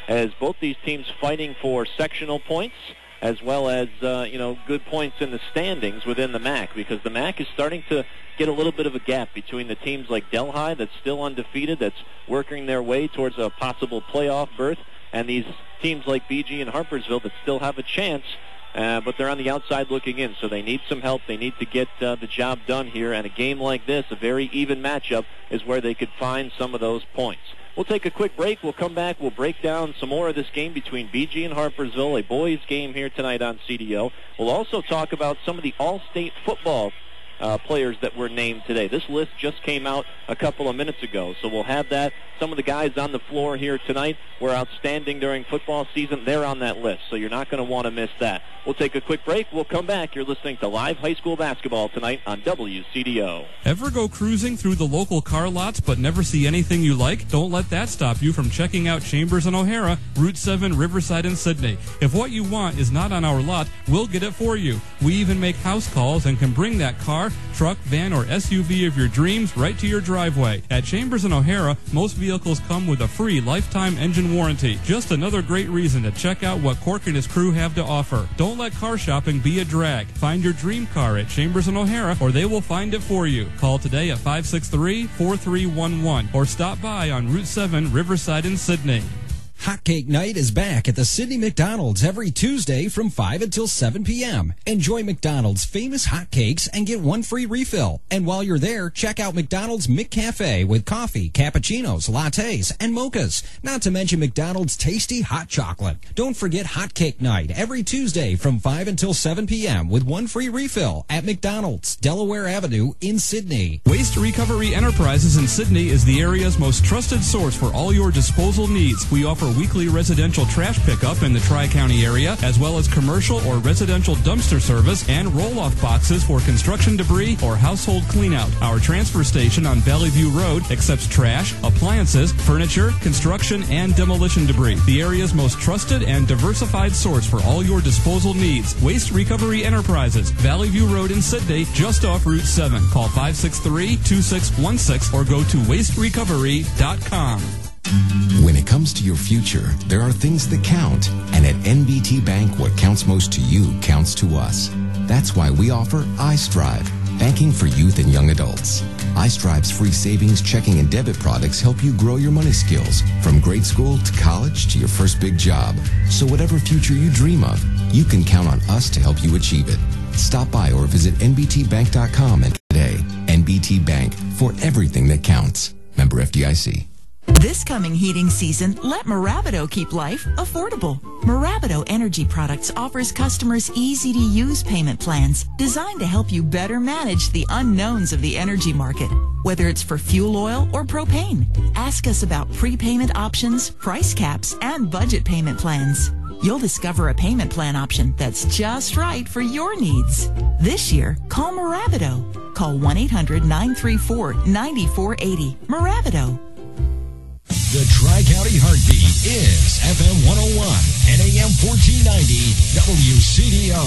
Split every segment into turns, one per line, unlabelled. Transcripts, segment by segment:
as both these teams fighting for sectional points as well as, good points in the standings within the MAC, because the MAC is starting to get a little bit of a gap between the teams like Delhi, that's still undefeated, that's working their way towards a possible playoff berth, and these teams like BG and Harpersville that still have a chance, but they're on the outside looking in, so they need some help. They need to get the job done here, and a game like this, a very even matchup, is where they could find some of those points. We'll take a quick break. We'll come back. We'll break down some more of this game between BG and Harpersville, a boys' game here tonight on CDO. We'll also talk about some of the all-state football players that were named today. This list just came out a couple of minutes ago, so we'll have that. Some of the guys on the floor here tonight were outstanding during football season. They're on that list, so you're not going to want to miss that. We'll take a quick break. We'll come back. You're listening to live high school basketball tonight on WCDO.
Ever go cruising through the local car lots but never see anything you like? Don't let that stop you from checking out Chambers and O'Hara, Route 7, Riverside, and Sydney. If what you want is not on our lot, we'll get it for you. We even make house calls and can bring that car, truck, van, or SUV of your dreams right to your driveway. At Chambers and O'Hara, most vehicles come with a free lifetime engine warranty. Just another great reason to check out what Cork and his crew have to offer. Don't let car shopping be a drag. Find your dream car at Chambers and O'Hara, or they will find it for you. Call today at 563-4311 or stop by on Route 7, Riverside, and Sydney.
Hotcake Night is back at the Sydney McDonald's every Tuesday from 5 until 7 p.m. Enjoy McDonald's famous hotcakes and get one free refill. And while you're there, check out McDonald's McCafe with coffee, cappuccinos, lattes, and mochas. Not to mention McDonald's tasty hot chocolate. Don't forget Hotcake Night every Tuesday from 5 until 7 p.m. with one free refill at McDonald's, Delaware Avenue in Sydney.
Waste Recovery Enterprises in Sydney is the area's most trusted source for all your disposal needs. We offer weekly residential trash pickup in the Tri-County area, as well as commercial or residential dumpster service and roll-off boxes for construction debris or household cleanout. Our transfer station on Valley View Road accepts trash, appliances, furniture, construction, and demolition debris. The area's most trusted and diversified source for all your disposal needs. Waste Recovery Enterprises, Valley View Road in Sydney, just off Route 7. Call 563-2616 or go to wasterecovery.com.
When it comes to your future, there are things that count. And at NBT Bank, what counts most to you counts to us. That's why we offer iStrive, banking for youth and young adults. iStrive's free savings, checking, and debit products help you grow your money skills from grade school to college to your first big job. So whatever future you dream of, you can count on us to help you achieve it. Stop by or visit nbtbank.com and today. NBT Bank, for everything that counts. Member FDIC.
This coming heating season, let Maravido keep life affordable. Maravido Energy Products offers customers easy-to-use payment plans designed to help you better manage the unknowns of the energy market. Whether it's for fuel oil or propane, ask us about prepayment options, price caps, and budget payment plans. You'll discover a payment plan option that's just right for your needs. This year, call Maravido. Call 1-800-934-9480. Maravido.
The Tri-County Heartbeat is FM 101 and AM 1490 WCDO.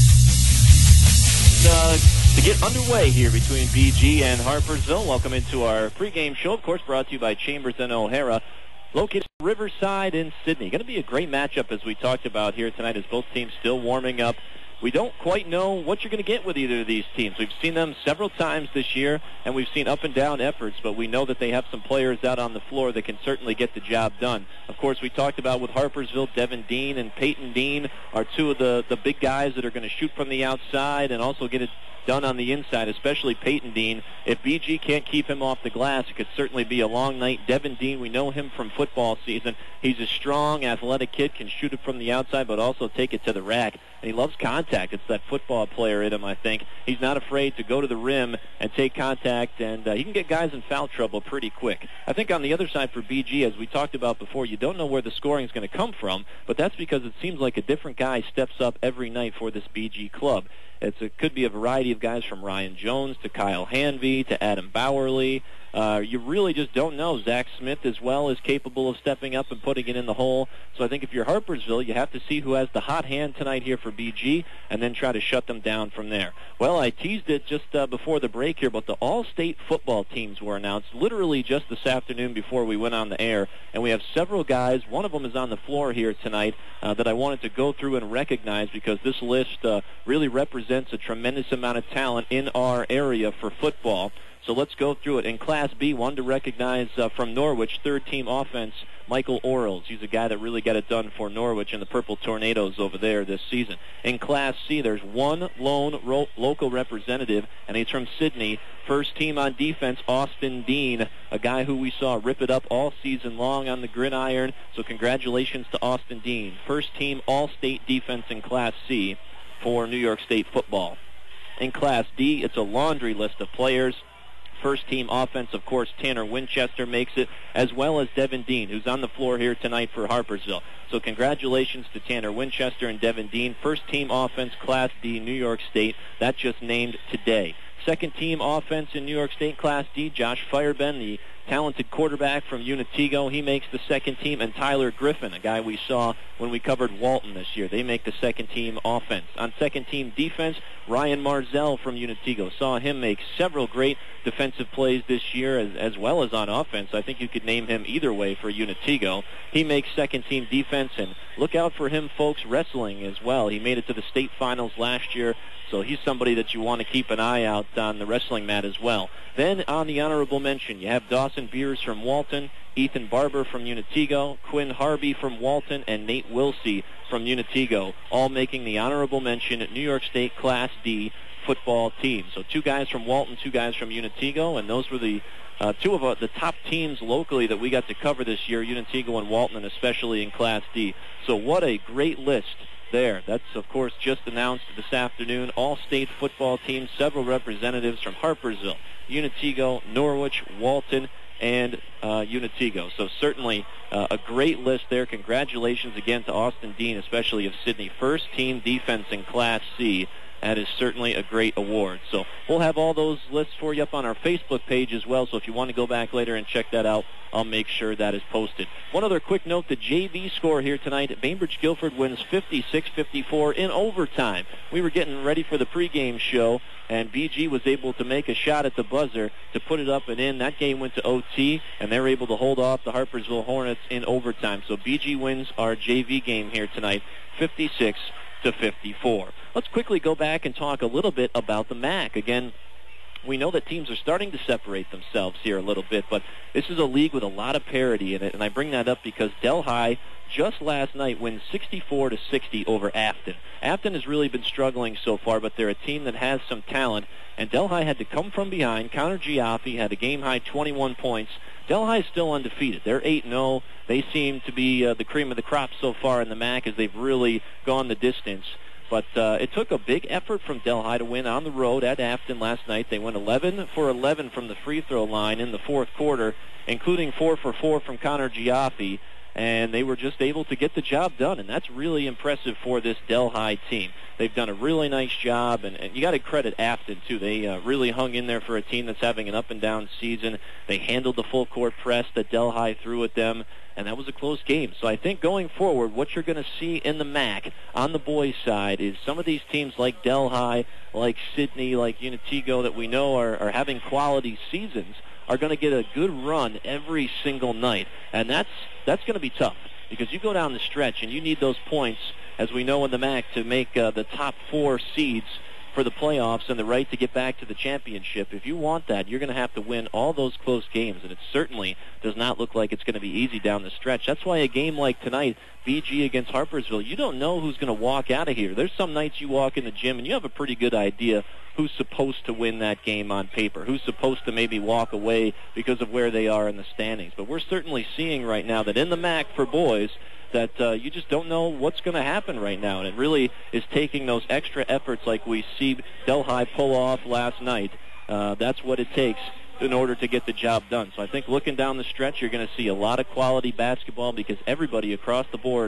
To get underway here between BG and Harpersville, welcome into our pregame show, of course, brought to you by Chambers and O'Hara, located in Riverside in Sydney. Going to be a great matchup, as we talked about here tonight, as both teams still warming up. We don't quite know what you're going to get with either of these teams. We've seen them several times this year, and we've seen up and down efforts, but we know that they have some players out on the floor that can certainly get the job done. Of course, we talked about with Harpersville, Devin Dean and Peyton Dean are two of the big guys that are going to shoot from the outside and also get it done on the inside, especially Peyton Dean. If BG can't keep him off the glass, it could certainly be a long night. Devin Dean, we know him from football season. He's a strong, athletic kid, can shoot it from the outside, but also take it to the rack. And he loves contact. It's that football player in him, I think. He's not afraid to go to the rim and take contact, and he can get guys in foul trouble pretty quick. I think on the other side for BG, as we talked about before, you don't know where the scoring is going to come from, but that's because it seems like a different guy steps up every night for this BG club. It could be a variety of guys from Ryan Jones to Kyle Hanvey to Adam Bowerly. You really just don't know. Zach Smith as well is capable of stepping up and putting it in the hole. So I think if you're Harpersville, you have to see who has the hot hand tonight here for BG and then try to shut them down from there. Well, I teased it just before the break here, but the all-state football teams were announced literally just this afternoon before we went on the air, and we have several guys. One of them is on the floor here tonight that I wanted to go through and recognize because this list really represents a tremendous amount of talent in our area for football. So let's go through it. In Class B, one to recognize from Norwich, third-team offense, Michael Orles. He's a guy that really got it done for Norwich and the Purple Tornadoes over there this season. In Class C, there's one lone local representative, and he's from Sidney. First team on defense, Austin Dean, a guy who we saw rip it up all season long on the gridiron. So congratulations to Austin Dean. First team all-state defense in Class C for New York State football. In Class D, it's a laundry list of players. First team offense, of course, Tanner Winchester makes it, as well as Devin Dean, who's on the floor here tonight for Harpersville. So congratulations to Tanner Winchester and Devin Dean. First team offense, Class D, New York State. That just named today. Second team offense in New York State Class D, Josh Fireben, the talented quarterback from Unitigo. He makes the second team. And Tyler Griffin, a guy we saw when we covered Walton this year. They make the second team offense. On second team defense, Ryan Marzell from Unitigo. Saw him make several great defensive plays this year as well as on offense. I think you could name him either way for Unitigo. He makes second team defense, and look out for him, folks, wrestling as well. He made it to the state finals last year, so he's somebody that you want to keep an eye out on the wrestling mat as well. Then on the honorable mention, you have Dawson Beers from Walton, Ethan Barber from Unitigo, Quinn Harvey from Walton, and Nate Wilsey from Unitigo, all making the honorable mention at New York State Class D football team. So two guys from Walton, two guys from Unitigo, and those were the two of the top teams locally that we got to cover this year, Unitigo and Walton, and especially in Class D. So what a great list there. That's, of course, just announced this afternoon. All-state football teams, several representatives from Harpersville, Unitigo, Norwich, Walton, and Unitigo. So certainly a great list there. Congratulations again to Austin Dean, especially of Sidney. First team defense in Class C. That is certainly a great award. So we'll have all those lists for you up on our Facebook page as well. So if you want to go back later and check that out, I'll make sure that is posted. One other quick note, the JV score here tonight, Bainbridge Guilford wins 56-54 in overtime. We were getting ready for the pregame show, and BG was able to make a shot at the buzzer to put it up and in. That game went to OT, and they were able to hold off the Harpersville Hornets in overtime. So BG wins our JV game here tonight, 56-54. Let's quickly go back and talk a little bit about the MAC. Again, we know that teams are starting to separate themselves here a little bit, but this is a league with a lot of parity in it, and I bring that up because Delhi just last night wins 64-60 over Afton. Afton has really been struggling so far, but they're a team that has some talent, and Delhi had to come from behind. Connor Giaffi had a game-high 21 points. Delhi is still undefeated. They're 8-0. They seem to be the cream of the crop so far in the MAC as they've really gone the distance. But it took a big effort from Delhi to win on the road at Afton last night. They went 11 for 11 from the free throw line in the fourth quarter, including 4 for 4 from Connor Giaffi, and they were just able to get the job done, and that's really impressive for this Delhi team. They've done a really nice job, and you got to credit Afton, too. They really hung in there for a team that's having an up-and-down season. They handled the full-court press that Delhi threw at them, and that was a close game. So I think going forward, what you're going to see in the MAC on the boys' side is some of these teams like Delhi, like Sidney, like Unitigo that we know are having quality seasons are going to get a good run every single night. And that's going to be tough because you go down the stretch and you need those points, as we know in the MAC, to make the top 4 seeds for the playoffs and the right to get back to the championship. If you want that, you're going to have to win all those close games, and it certainly does not look like it's going to be easy down the stretch. That's why a game like tonight, BG against Harpersville, you don't know who's going to walk out of here. There's some nights you walk in the gym and you have a pretty good idea who's supposed to win that game on paper, who's supposed to maybe walk away because of where they are in the standings. But we're certainly seeing right now that in the MAC for boys, that you just don't know what's going to happen right now. And it really is taking those extra efforts like we see Delhi pull off last night. That's what it takes in order to get the job done. So I think looking down the stretch, you're going to see a lot of quality basketball because everybody across the board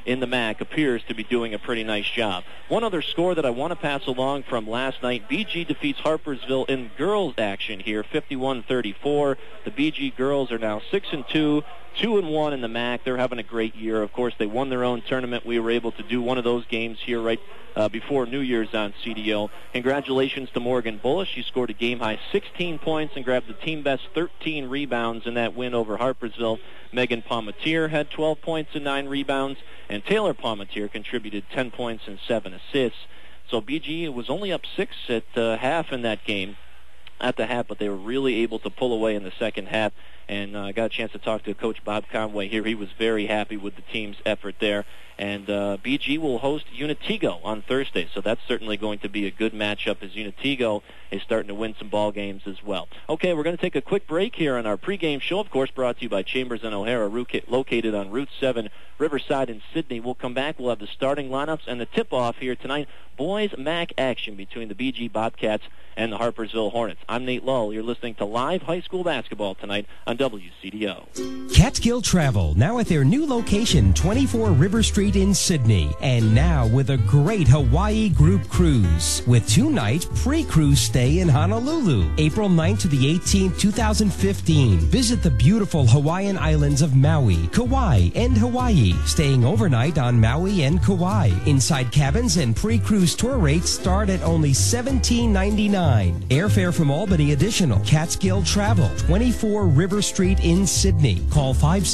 in the MAC appears to be doing a pretty nice job. One other score that I want to pass along from last night, BG defeats Harpersville in girls action here, 51-34. The BG girls are now 6-2. 2-1 in the MAC. They're having a great year. Of course, they won their own tournament. We were able to do one of those games here right before New Year's on CDO. Congratulations to Morgan Bullis. She scored a game-high 16 points and grabbed the team-best 13 rebounds in that win over Harpersville. Megan Palmatier had 12 points and 9 rebounds, and Taylor Palmatier contributed 10 points and 7 assists. So BG was only up 6 at half in that game. At the half, but they were really able to pull away in the second half. And I got a chance to talk to Coach Bob Conway here. He was very happy with the team's effort there. And BG will host Unitigo on Thursday, so that's certainly going to be a good matchup as Unitigo is starting to win some ball games as well. Okay, we're going to take a quick break here on our pregame show, of course, brought to you by Chambers and O'Hara, located on Route 7, Riverside in Sydney. We'll come back. We'll have the starting lineups and the tip-off here tonight. Boys MAC action between the BG Bobcats and the Harpersville Hornets. I'm Nate Lull. You're listening to live high school basketball tonight on WCDO.
Catskill Travel, now at their new location, 24 River Street in Sydney. And now with a great Hawaii group cruise with 2-night pre-cruise stay in Honolulu, April 9th to the 18th, 2015. Visit the beautiful Hawaiian islands of Maui, Kauai, and Hawaii, staying overnight on Maui and Kauai. Inside cabins and pre-cruise tour rates start at only $17.99. Airfare from Albany additional. Catskill Travel, 24 River Street in Sydney. Call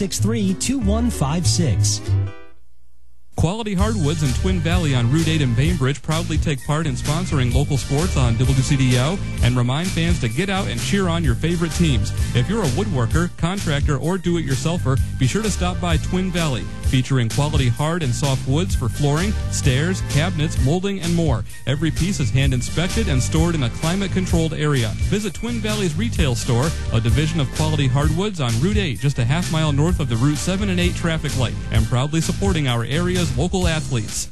563-2156.
Quality Hardwoods in Twin Valley on Route 8 in Bainbridge proudly take part in sponsoring local sports on WCDO and remind fans to get out and cheer on your favorite teams. If you're a woodworker, contractor, or do-it-yourselfer, be sure to stop by Twin Valley, featuring quality hard and soft woods for flooring, stairs, cabinets, molding, and more. Every piece is hand-inspected and stored in a climate-controlled area. Visit Twin Valley's retail store, a division of Quality Hardwoods on Route 8, just a half mile north of the Route 7 and 8 traffic light, and proudly supporting our area's local athletes.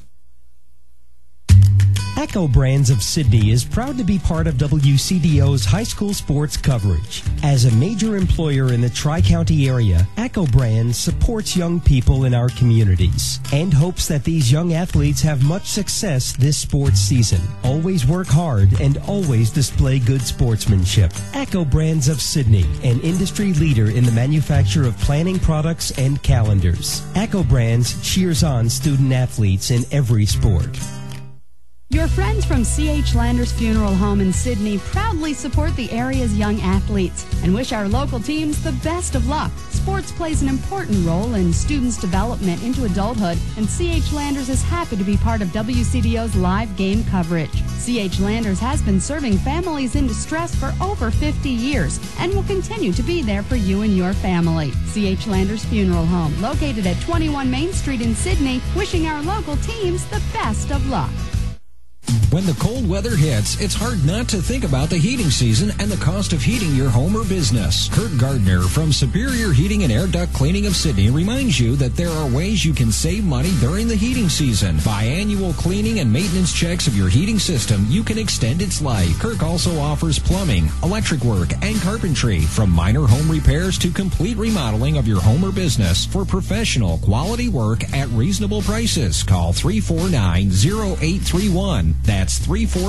Echo Brands of Sydney is proud to be part of WCDO's high school sports coverage. As a major employer in the Tri-County area, Echo Brands supports young people in our communities and hopes that these young athletes have much success this sports season. Always work hard and always display good sportsmanship. Echo Brands of Sydney, an industry leader in the manufacture of planning products and calendars. Echo Brands cheers on student athletes in every sport.
Your friends from C.H. Landers Funeral Home in Sydney proudly support the area's young athletes and wish our local teams the best of luck. Sports plays an important role in students' development into adulthood, and C.H. Landers is happy to be part of WCDO's live game coverage. C.H. Landers has been serving families in distress for over 50 years and will continue to be there for you and your family. C.H. Landers Funeral Home, located at 21 Main Street in Sydney, wishing our local teams the best of luck.
When the cold weather hits, it's hard not to think about the heating season and the cost of heating your home or business. Kurt Gardner from Superior Heating and Air Duct Cleaning of Sydney reminds you that there are ways you can save money during the heating season. By annual cleaning and maintenance checks of your heating system, you can extend its life. Kirk also offers plumbing, electric work, and carpentry, from minor home repairs to complete remodeling of your home or business for professional quality work at reasonable prices. Call 349-0831. That's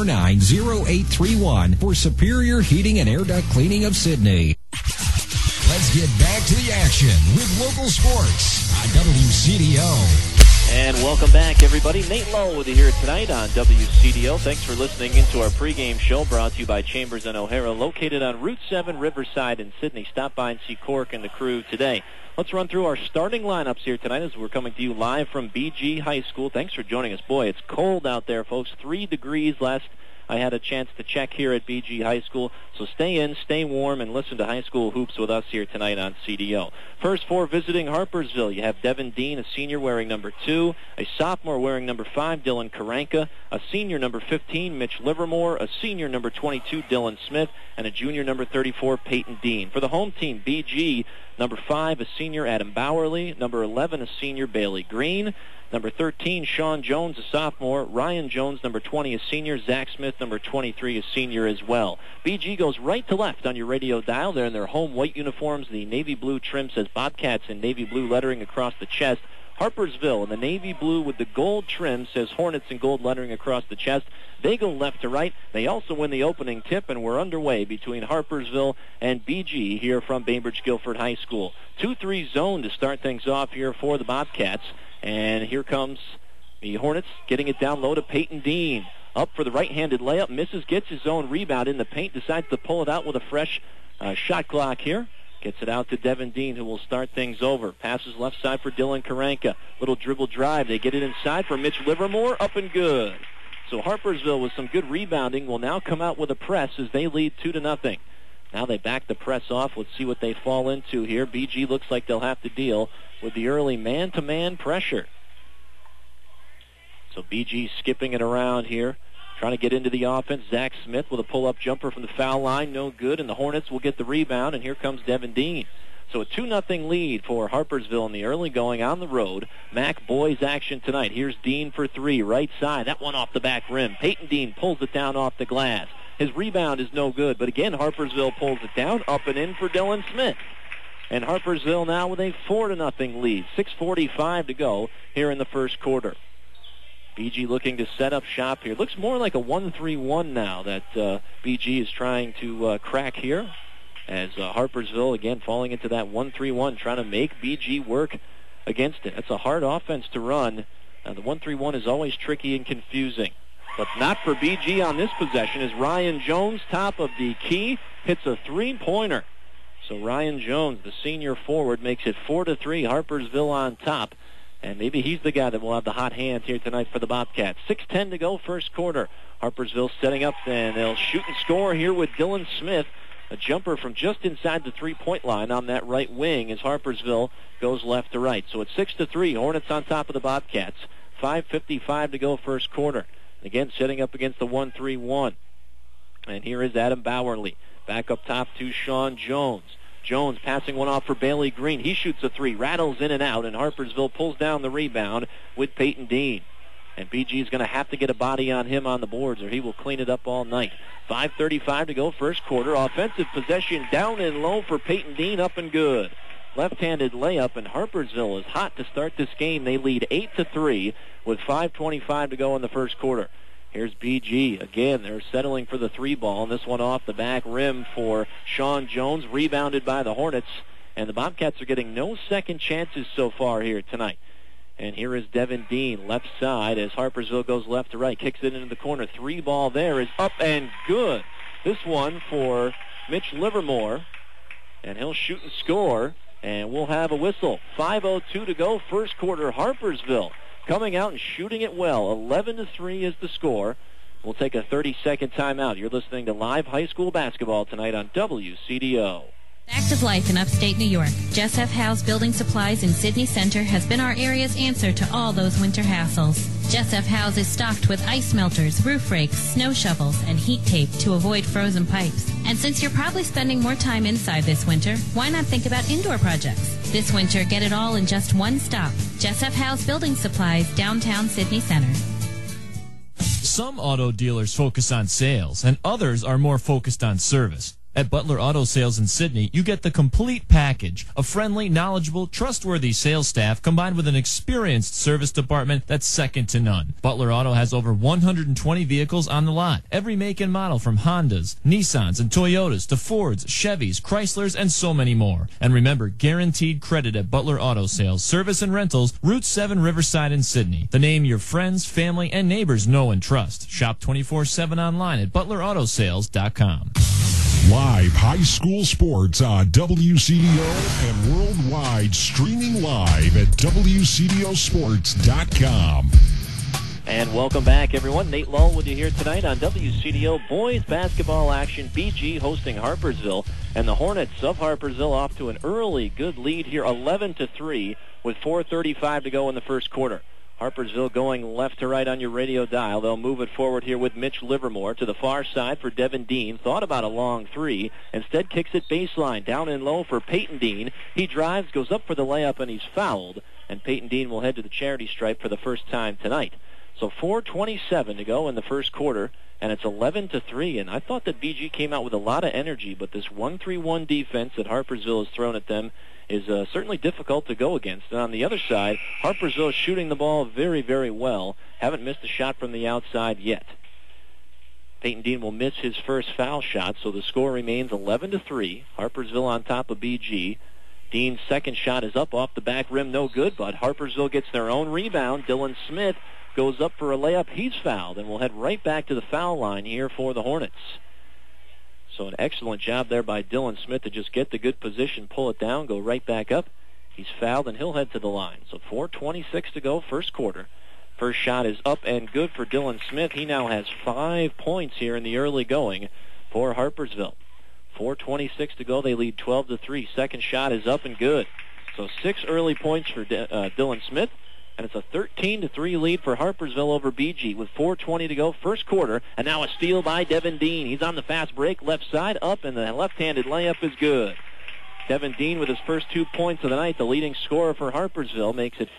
349-0831 for Superior Heating and Air Duct Cleaning of Sydney.
Let's get back to the action with local sports on WCDO.
And welcome back, everybody. Nate Lowe with you here tonight on WCDO. Thanks for listening into our pregame show brought to you by Chambers and O'Hara, located on Route 7, Riverside in Sydney. Stop by and see Cork and the crew today. Let's run through our starting lineups here tonight as we're coming to you live from BG High School. Thanks for joining us. Boy, it's cold out there, folks. 3 degrees last I had a chance to check here at BG High School. So stay in, stay warm, and listen to high school hoops with us here tonight on CDO. First, for visiting Harpersville, you have Devin Dean, a senior wearing number 2, a sophomore wearing number 5, Dylan Karanka, a senior number 15, Mitch Livermore, a senior number 22, Dylan Smith, and a junior number 34, Peyton Dean. For the home team, BG, number 5, a senior, Adam Bowerly, number 11, a senior, Bailey Green, number 13, Sean Jones, a sophomore. Ryan Jones, number 20, a senior. Zach Smith, number 23, a senior as well. BG goes right to left on your radio dial. They're in their home white uniforms. The navy blue trim says Bobcats in navy blue lettering across the chest. Harpersville in the navy blue with the gold trim says Hornets in gold lettering across the chest. They go left to right. They also win the opening tip, and we're underway between Harpersville and BG here from Bainbridge Guilford High School. 2-3 zone to start things off here for the Bobcats. And here comes the Hornets getting it down low to Peyton Dean. Up for the right-handed layup, misses, gets his own rebound in the paint, decides to pull it out with a fresh shot clock here. Gets it out to Devin Dean, who will start things over. Passes left side for Dylan Karanka. Little dribble drive. They get it inside for Mitch Livermore. Up and good. So Harpersville, with some good rebounding, will now come out with a press as they lead 2-0. Now they back the press off. Let's see what they fall into here. BG looks like they'll have to deal with the early man-to-man pressure. So BG skipping it around here. Trying to get into the offense. Zach Smith with a pull-up jumper from the foul line. No good, and the Hornets will get the rebound, and here comes Devin Dean. So a 2-0 lead for Harpersville in the early going on the road. Mac boys action tonight. Here's Dean for three, right side. That one off the back rim. Peyton Dean pulls it down off the glass. His rebound is no good, but again, Harpersville pulls it down, up and in for Dylan Smith. And Harpersville now with a 4-0 lead. 6:45 to go here in the first quarter. BG looking to set up shop here. Looks more like a 1-3-1 now that BG is trying to crack here. As Harpersville, again, falling into that 1-3-1, trying to make BG work against it. That's a hard offense to run. The 1-3-1 is always tricky and confusing. But not for BG on this possession, as Ryan Jones, top of the key, hits a three-pointer. So Ryan Jones, the senior forward, makes it 4-3. Harpersville on top. And maybe he's the guy that will have the hot hand here tonight for the Bobcats. 6:10 to go, first quarter. Harpersville setting up, and they'll shoot and score here with Dylan Smith. A jumper from just inside the three-point line on that right wing as Harpersville goes left to right. So it's 6-3. Hornets on top of the Bobcats. 5:55 to go, first quarter. Again, setting up against the 1-3-1. And here is Adam Bowerly. Back up top to Sean Jones. Jones passing one off for Bailey Green. He shoots a three, rattles in and out, and Harpersville pulls down the rebound with Peyton Dean. And BG is going to have to get a body on him on the boards, or he will clean it up all night. 5:35 to go, first quarter. Offensive possession down and low for Peyton Dean, up and good. Left-handed layup, and Harpersville is hot to start this game. They lead 8-3 with 5:25 to go in the first quarter. Here's BG. Again, they're settling for the three ball, and this one off the back rim for Sean Jones, rebounded by the Hornets. And the Bobcats are getting no second chances so far here tonight. And here is Devin Dean, left side, as Harpersville goes left to right, kicks it into the corner. Three ball there is up and good. This one for Mitch Livermore, and he'll shoot and score, and we'll have a whistle. 5:02 to go, first quarter. Harpersville coming out and shooting it well. 11-3 is the score. We'll take a 30-second timeout. You're listening to live high school basketball tonight on WCDO.
Active life in upstate New York. Jess F. Howe's Building Supplies in Sydney Center has been our area's answer to all those winter hassles. Jess F. Howe's is stocked with ice melters, roof rakes, snow shovels, and heat tape to avoid frozen pipes. And since you're probably spending more time inside this winter, why not think about indoor projects? This winter, get it all in just one stop. Jess F. Howe's Building Supplies, downtown Sydney Center.
Some auto dealers focus on sales, and others are more focused on service. At Butler Auto Sales in Sydney, you get the complete package. A friendly, knowledgeable, trustworthy sales staff combined with an experienced service department that's second to none. Butler Auto has over 120 vehicles on the lot. Every make and model from Hondas, Nissans, and Toyotas to Fords, Chevys, Chryslers, and so many more. And remember, guaranteed credit at Butler Auto Sales, service and rentals, Route 7 Riverside in Sydney. The name your friends, family, and neighbors know and trust. Shop 24/7 online at ButlerAutoSales.com.
Live high school sports on WCDO and worldwide, streaming live at WCDOsports.com.
And welcome back, everyone. Nate Lull with you here tonight on WCDO boys basketball action. BG hosting Harpersville, and the Hornets of Harpersville off to an early good lead here, 11-3, with 4:35 to go in the first quarter. Harpersville going left to right on your radio dial. They'll move it forward here with Mitch Livermore to the far side for Devin Dean. Thought about a long three. Instead kicks it baseline down and low for Peyton Dean. He drives, goes up for the layup, and he's fouled. And Peyton Dean will head to the charity stripe for the first time tonight. So 4:27 to go in the first quarter, and it's 11-3. And I thought that BG came out with a lot of energy, but this 1-3-1 defense that Harpersville has thrown at them is certainly difficult to go against. And on the other side, Harpersville shooting the ball very, very well. Haven't missed a shot from the outside yet. Peyton Dean will miss his first foul shot, so the score remains 11-3. Harpersville on top of BG. Dean's second shot is up off the back rim, no good, but Harpersville gets their own rebound. Dylan Smith goes up for a layup. He's fouled, and we'll head right back to the foul line here for the Hornets. So an excellent job there by Dylan Smith to just get the good position, pull it down, go right back up. He's fouled, and he'll head to the line. So 4:26 to go, first quarter. First shot is up and good for Dylan Smith. He now has 5 points here in the early going for Harpersville. 4:26 to go. They lead 12-3. Second shot is up and good. So 6 early points for Dylan Smith, and it's a 13-3 lead for Harpersville over BG with 4:20 to go, first quarter. And now a steal by Devin Dean. He's on the fast break, left side, up, and the left-handed layup is good. Devin Dean with his first 2 points of the night, the leading scorer for Harpersville, makes it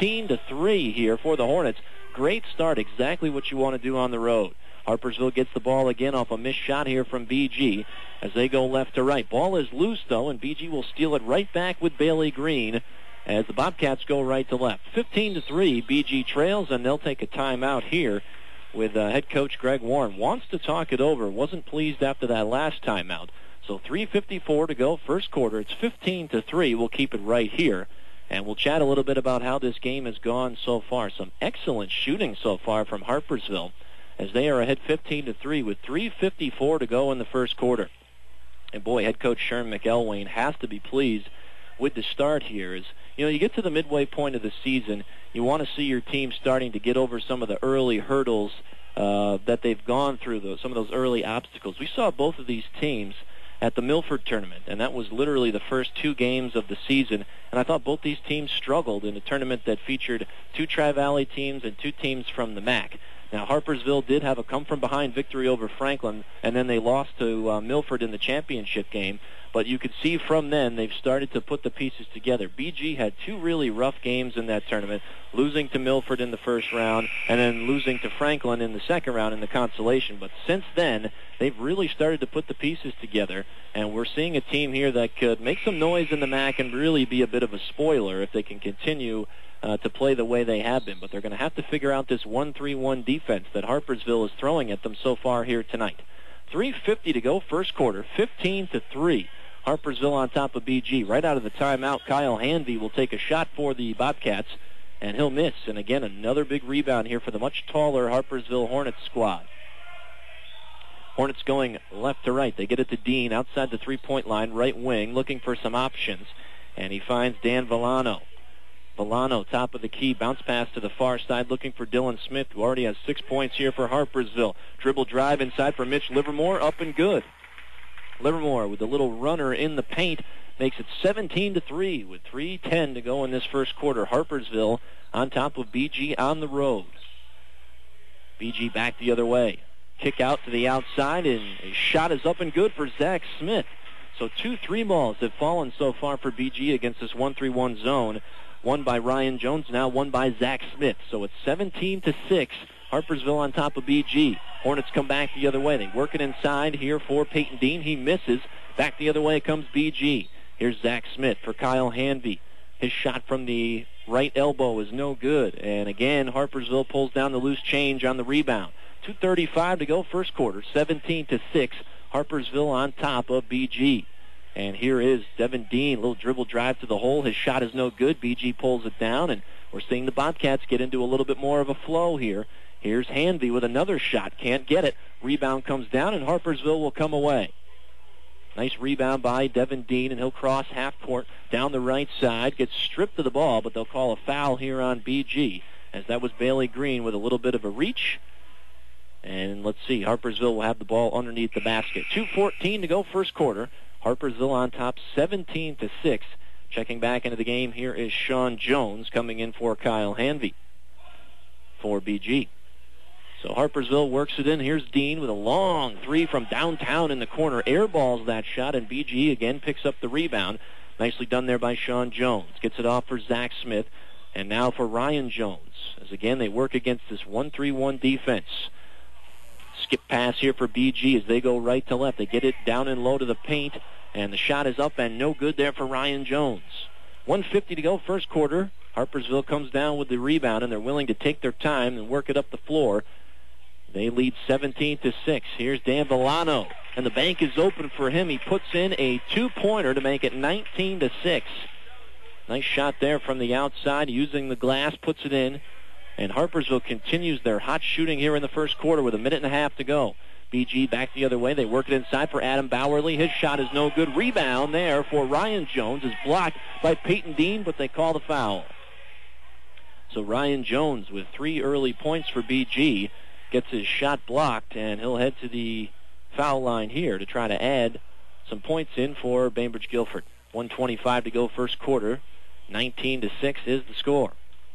15-3 here for the Hornets. Great start, exactly what you want to do on the road. Harpersville gets the ball again off a missed shot here from BG as they go left to right. Ball is loose, though, and BG will steal it right back with Bailey Green as the Bobcats go right to left. 15-3, BG trails, and they'll take a timeout here with head coach Greg Warren. Wants to talk it over. Wasn't pleased after that last timeout. So 3:54 to go, first quarter. It's 15-3. We'll keep it right here, and we'll chat a little bit about how this game has gone so far. Some excellent shooting so far from Harpersville as they are ahead 15-3 with 3:54 to go in the first quarter. And boy, head coach Sherm McElwain has to be pleased with the start here. As you get to the midway point of the season, you want to see your team starting to get over some of the early hurdles that they've gone through, some of those early obstacles. We saw both of these teams at the Milford tournament, and that was literally the first 2 games of the season. And I thought both these teams struggled in a tournament that featured 2 Tri-Valley teams and 2 teams from the MAC. Now, Harpersville did have a come-from-behind victory over Franklin, and then they lost to Milford in the championship game. But you could see from then they've started to put the pieces together. BG had 2 really rough games in that tournament, losing to Milford in the first round and then losing to Franklin in the second round in the consolation. But since then, they've really started to put the pieces together, and we're seeing a team here that could make some noise in the MAC and really be a bit of a spoiler if they can continue to play the way they have been. But they're going to have to figure out this 1-3-1 defense that Harpersville is throwing at them so far here tonight. 3:50 to go, first quarter, 15-3. Harpersville on top of BG. Right out of the timeout, Kyle Hanvey will take a shot for the Bobcats, and he'll miss. And again, another big rebound here for the much taller Harpersville Hornets squad. Hornets going left to right. They get it to Dean outside the three-point line, right wing, looking for some options. And he finds Dan Villano. Villano, top of the key, bounce pass to the far side, looking for Dylan Smith, who already has 6 points here for Harpersville. Dribble drive inside for Mitch Livermore, up and good. Livermore with a little runner in the paint makes it 17-3 with 3:10 to go in this first quarter. Harpersville on top of BG on the road. BG back the other way. Kick out to the outside, and a shot is up and good for Zach Smith. So 2 3 balls have fallen so far for BG against this 1-3-1 zone. One by Ryan Jones, now one by Zach Smith. So it's 17-6. Harpersville on top of BG. Hornets come back the other way. They work it inside here for Peyton Dean. He misses. Back the other way comes BG. Here's Zach Smith for Kyle Hanvey. His shot from the right elbow is no good. And again, Harpersville pulls down the loose change on the rebound. 2:35 to go first quarter. 17-6. Harpersville on top of BG. And here is Devin Dean, little dribble drive to the hole. His shot is no good. BG pulls it down, and we're seeing the Bobcats get into a little bit more of a flow here. Here's Hanvey with another shot. Can't get it. Rebound comes down, and Harpersville will come away. Nice rebound by Devin Dean, and he'll cross half court down the right side. Gets stripped of the ball, but they'll call a foul here on BG, as that was Bailey Green with a little bit of a reach. And let's see, Harpersville will have the ball underneath the basket. 2:14 to go first quarter. Harpersville on top 17-6. Checking back into the game here is Sean Jones coming in for Kyle Hanvey for BG. So Harpersville works it in. Here's Dean with a long 3 from downtown in the corner. Airballs that shot, and BG again picks up the rebound. Nicely done there by Sean Jones. Gets it off for Zach Smith, and now for Ryan Jones. As again, they work against this 1-3-1 defense. Skip pass here for BG as they go right to left. They get it down and low to the paint, And the shot is up and no good there for Ryan Jones. 1:50 to go, first quarter. Harpersville comes down with the rebound, and they're willing to take their time and work it up the floor. They lead 17-6. Here's Dan Villano, and the bank is open for him. He puts in a two-pointer to make it 19-6. Nice shot there from the outside, using the glass, puts it in. And Harpersville continues their hot shooting here in the first quarter with a minute and a half to go. BG back the other way. They work it inside for Adam Bowerly. His shot is no good. Rebound there for Ryan Jones is blocked by Peyton Dean, but they call the foul. So Ryan Jones with 3 early points for BG gets his shot blocked, and he'll head to the foul line here to try to add some points in for Bainbridge Guilford. 1:25 to go first quarter. 19-6 is the score.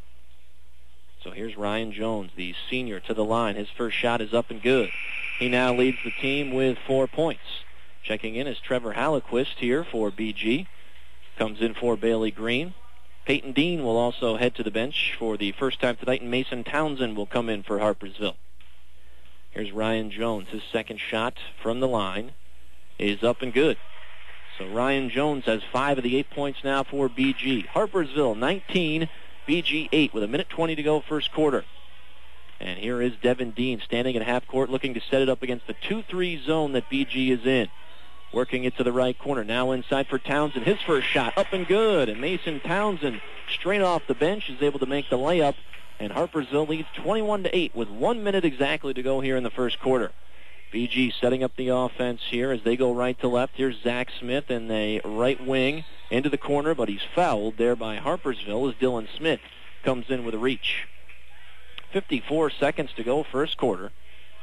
So here's Ryan Jones, the senior, to the line. His first shot is up and good. He now leads the team with 4 points. Checking in is Trevor Hallequist here for BG. Comes in for Bailey Green. Peyton Dean will also head to the bench for the first time tonight, and Mason Townsend will come in for Harpersville. Here's Ryan Jones. His second shot from the line is up and good. So Ryan Jones has 5 of the 8 points now for BG. Harpersville 19, BG 8 with a minute 20 to go first quarter. And here is Devin Dean standing at half court looking to set it up against the 2-3 zone that BG is in. Working it to the right corner. Now inside for Townsend. His first shot up and good. And Mason Townsend straight off the bench is able to make the layup. And Harpersville leads 21-8 with 1 minute exactly to go here in the first quarter. BG setting up the offense here as they go right to left. Here's Zach Smith in the right wing into the corner, but he's fouled there by Harpersville as Dylan Smith comes in with a reach. 54 seconds to go first quarter.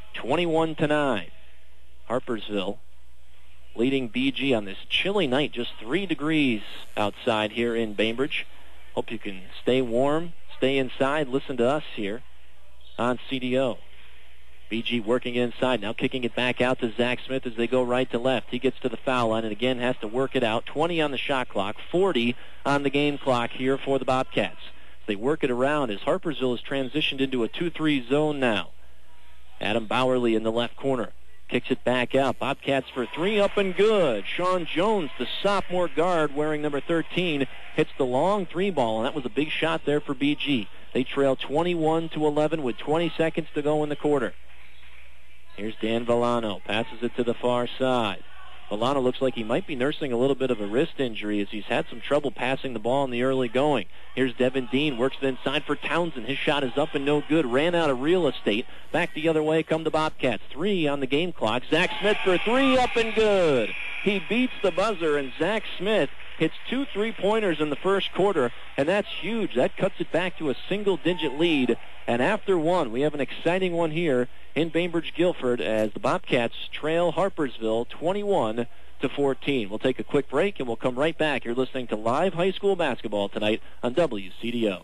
21-9. Harpersville leading BG on this chilly night. Just 3 degrees outside here in Bainbridge. Hope you can stay warm, stay inside, listen to us here on CDO. BG working inside, now kicking it back out to Zach Smith as they go right to left. He gets to the foul line and again has to work it out. 20 on the shot clock, 40 on the game clock here for the Bobcats. They work it around as Harpersville has transitioned into a 2-3 zone now. Adam Bowerly in the left corner. Kicks it back out. Bobcats for 3, up and good. Sean Jones, the sophomore guard wearing number 13, hits the long 3 ball, and that was a big shot there for BG. They trail 21-11 with 20 seconds to go in the quarter. Here's Dan Villano. Passes it to the far side. Villano looks like he might be nursing a little bit of a wrist injury as he's had some trouble passing the ball in the early going. Here's Devin Dean. Works it inside for Townsend. His shot is up and no good. Ran out of real estate. Back the other way come the Bobcats. 3 on the game clock. Zach Smith for 3, up and good. He beats the buzzer, and Zach Smith hits 2 3-pointers in the first quarter, and that's huge. That cuts it back to a single-digit lead. And after one, we have an exciting one here in Bainbridge Guilford as the Bobcats trail Harpersville 21-14. We'll take a quick break and we'll come right back. You're listening to live high school basketball tonight on WCDO.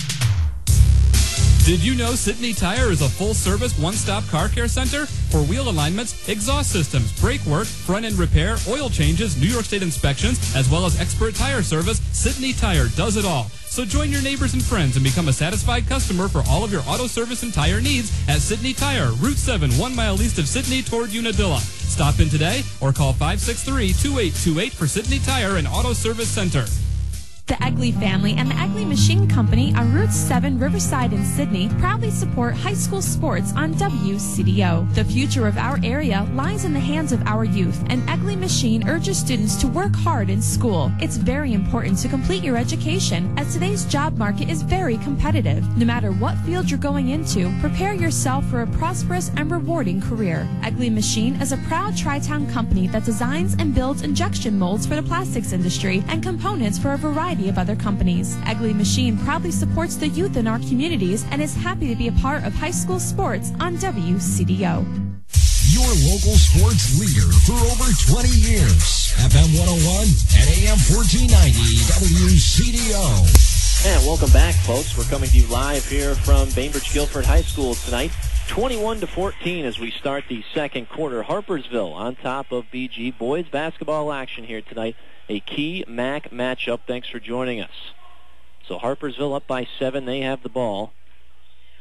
Did you know Sidney Tire is a full-service, one-stop car care center? For wheel alignments, exhaust systems, brake work, front-end repair, oil changes, New York State inspections, as well as expert tire service, Sidney Tire does it all. So join your neighbors and friends and become a satisfied customer for all of your auto service and tire needs at Sidney Tire, Route 7, 1 mile east of Sidney toward Unadilla. Stop in today or call 563-2828 for Sidney Tire and Auto Service Center.
The Egley family and the Egley Machine Company on Route 7 Riverside in Sydney proudly support high school sports on WCDO. The future of our area lies in the hands of our youth, and Egley Machine urges students to work hard in school. It's very important to complete your education, as today's job market is very competitive. No matter what field you're going into, prepare yourself for a prosperous and rewarding career. Egley Machine is a proud Tri-Town company that designs and builds injection molds for the plastics industry and components for a variety of other companies. Egley Machine proudly supports the youth in our communities and is happy to be a part of high school sports on WCDO.
Your local sports leader for over 20 years. FM 101 and AM 1490 WCDO.
And welcome back, folks. We're coming to you live here from Bainbridge Guilford High School tonight. 21-14 as we start the second quarter. Harpersville on top of BG. Boys basketball action here tonight. A key MAC matchup. Thanks for joining us. So Harpersville up by 7. They have the ball.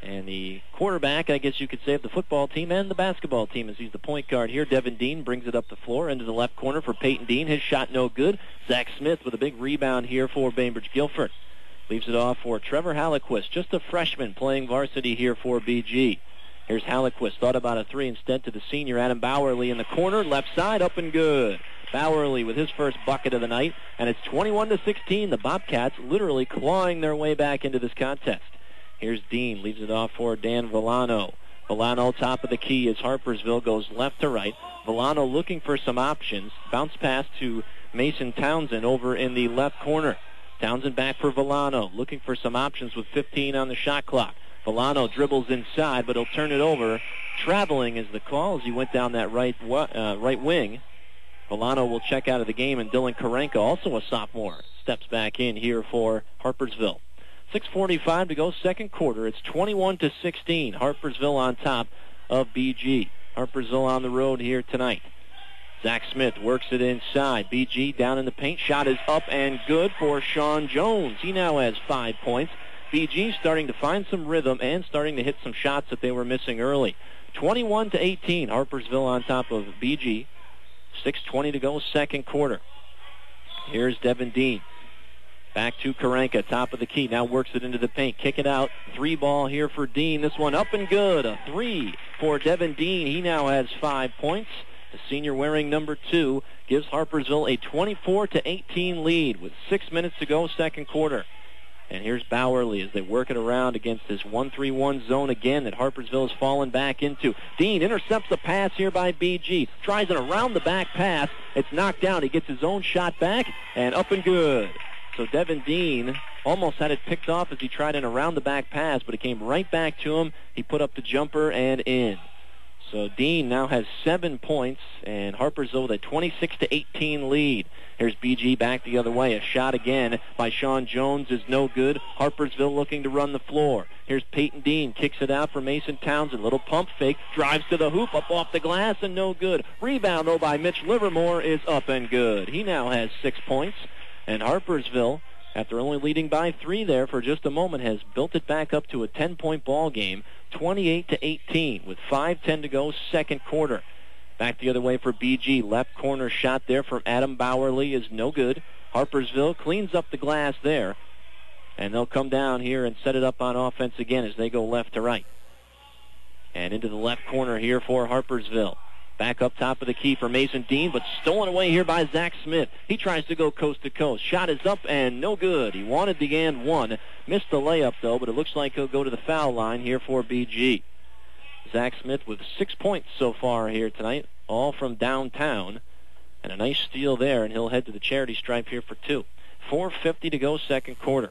And the quarterback, I guess you could say, of the football team and the basketball team, as he's the point guard here. Devin Dean brings it up the floor into the left corner for Peyton Dean. His shot no good. Zach Smith with a big rebound here for Bainbridge Guilford. Leaves it off for Trevor Hallequist, just a freshman playing varsity here for BG. Here's Hallequist, thought about a three instead to the senior Adam Bowerly in the corner, left side, up and good. Bowerly with his first bucket of the night, and it's 21-16. The Bobcats literally clawing their way back into this contest. Here's Dean, leaves it off for Dan Villano. Villano, top of the key as Harpersville goes left to right. Villano looking for some options. Bounce pass to Mason Townsend over in the left corner. Townsend back for Villano, looking for some options with 15 on the shot clock. Villano dribbles inside, but he'll turn it over. Traveling is the call as he went down that right wing. Villano will check out of the game, and Dylan Karenka, also a sophomore, steps back in here for Harpersville. 6:45 to go, second quarter. It's 21-16. Harpersville on top of BG. Harpersville on the road here tonight. Zach Smith works it inside. BG down in the paint. Shot is up and good for Sean Jones. He now has 5 points. BG starting to find some rhythm and starting to hit some shots that they were missing early. 21-18. Harpersville on top of BG. 6:20 to go, second quarter. Here's Devin Dean. Back to Karenka, top of the key. Now works it into the paint. Kick it out. 3 ball here for Dean. This one up and good. A 3 for Devin Dean. He now has 5 points. The senior wearing number 2 gives Harpersville a 24-18 lead with 6 minutes to go, second quarter. And here's Bowerly as they work it around against this 1-3-1 zone again that Harpersville has fallen back into. Dean intercepts the pass here by BG. Tries an around-the-back pass. It's knocked down. He gets his own shot back, and up and good. So Devin Dean almost had it picked off as he tried an around-the-back pass, but it came right back to him. He put up the jumper and in. So Dean now has 7 points, and Harpersville with a 26-18 lead. Here's BG back the other way. A shot again by Sean Jones is no good. Harpersville looking to run the floor. Here's Peyton Dean. Kicks it out for Mason Townsend. Little pump fake. Drives to the hoop. Up off the glass and no good. Rebound, though, by Mitch Livermore is up and good. He now has 6 points. And Harpersville, after only leading by 3 there for just a moment, has built it back up to a 10-point ball game, 28-18, with 5:10 to go, second quarter. Back the other way for BG. Left corner shot there from Adam Bowerly is no good. Harpersville cleans up the glass there. And they'll come down here and set it up on offense again as they go left to right. And into the left corner here for Harpersville. Back up top of the key for Mason Dean, but stolen away here by Zach Smith. He tries to go coast to coast. Shot is up and no good. He wanted the and one. Missed the layup, though, but it looks like he'll go to the foul line here for BG. Zach Smith with 6 points so far here tonight, all from downtown. And a nice steal there, and he'll head to the charity stripe here for 2. 4:50 to go, second quarter.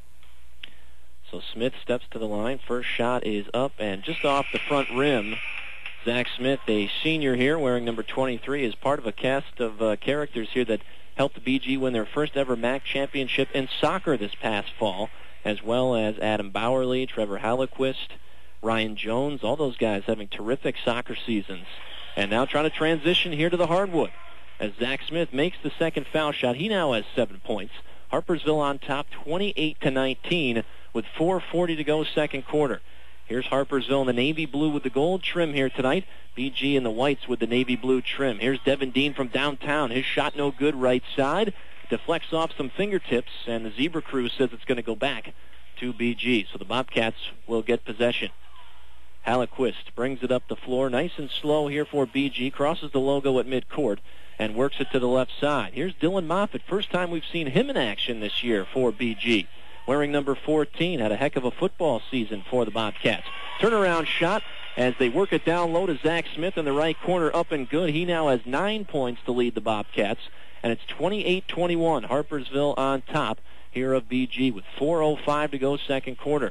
So Smith steps to the line. First shot is up and just off the front rim. Zach Smith, a senior here, wearing number 23, is part of a cast of characters here that helped the BG win their first ever MAC championship in soccer this past fall, as well as Adam Bowerly, Trevor Hallequist, Ryan Jones, all those guys having terrific soccer seasons. And now trying to transition here to the hardwood. As Zach Smith makes the second foul shot, he now has 7 points. Harpersville on top, 28-19, with 4:40 to go, second quarter. Here's Harpersville in the navy blue with the gold trim here tonight. BG in the whites with the navy blue trim. Here's Devin Dean from downtown. His shot no good, right side. Deflects off some fingertips, and the Zebra Crew says it's going to go back to BG. So the Bobcats will get possession. Hallequist brings it up the floor. Nice and slow here for BG. Crosses the logo at midcourt and works it to the left side. Here's Dylan Moffitt. First time we've seen him in action this year for BG. Wearing number 14, had a heck of a football season for the Bobcats. Turnaround shot as they work it down low to Zach Smith in the right corner, up and good. He now has 9 points to lead the Bobcats, and it's 28-21. Harpersville on top here of BG with 4:05 to go, second quarter.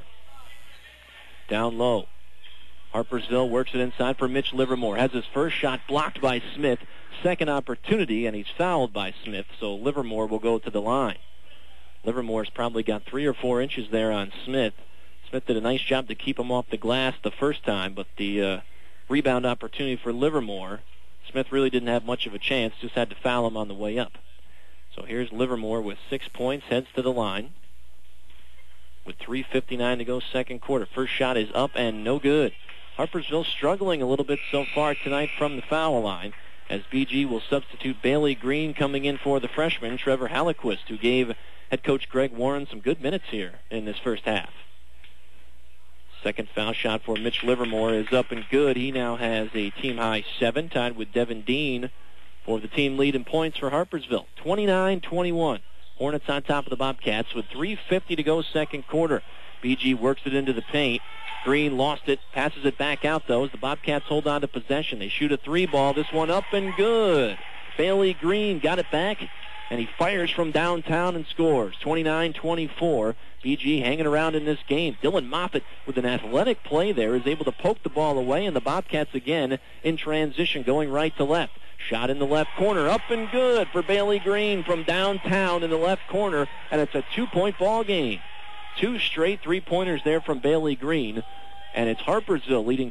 Down low. Harpersville works it inside for Mitch Livermore. Has his first shot blocked by Smith. Second opportunity, and he's fouled by Smith, so Livermore will go to the line. Livermore's probably got 3 or 4 inches there on Smith. Smith did a nice job to keep him off the glass the first time, but the rebound opportunity for Livermore, Smith really didn't have much of a chance, just had to foul him on the way up. So here's Livermore with 6 points, heads to the line. with 3:59 to go second quarter. First shot is up and no good. Harpersville struggling a little bit so far tonight from the foul line, as BG will substitute Bailey Green coming in for the freshman, Trevor Hallequist, who gave head coach Greg Warren some good minutes here in this first half. Second foul shot for Mitch Livermore is up and good. He now has a team-high 7, tied with Devin Dean for the team lead in points for Harpersville. 29-21. Hornets on top of the Bobcats with 3:50 to go second quarter. BG works it into the paint. Green lost it, passes it back out, though, as the Bobcats hold on to possession. They shoot a 3-ball. This one up and good. Bailey Green got it back, and he fires from downtown and scores. 29-24. BG hanging around in this game. Dylan Moffitt, with an athletic play there, is able to poke the ball away, and the Bobcats again in transition, going right to left. Shot in the left corner, up and good for Bailey Green from downtown in the left corner, and it's a 2-point ball game. 2 straight 3-pointers there from Bailey Green, and it's Harpersville leading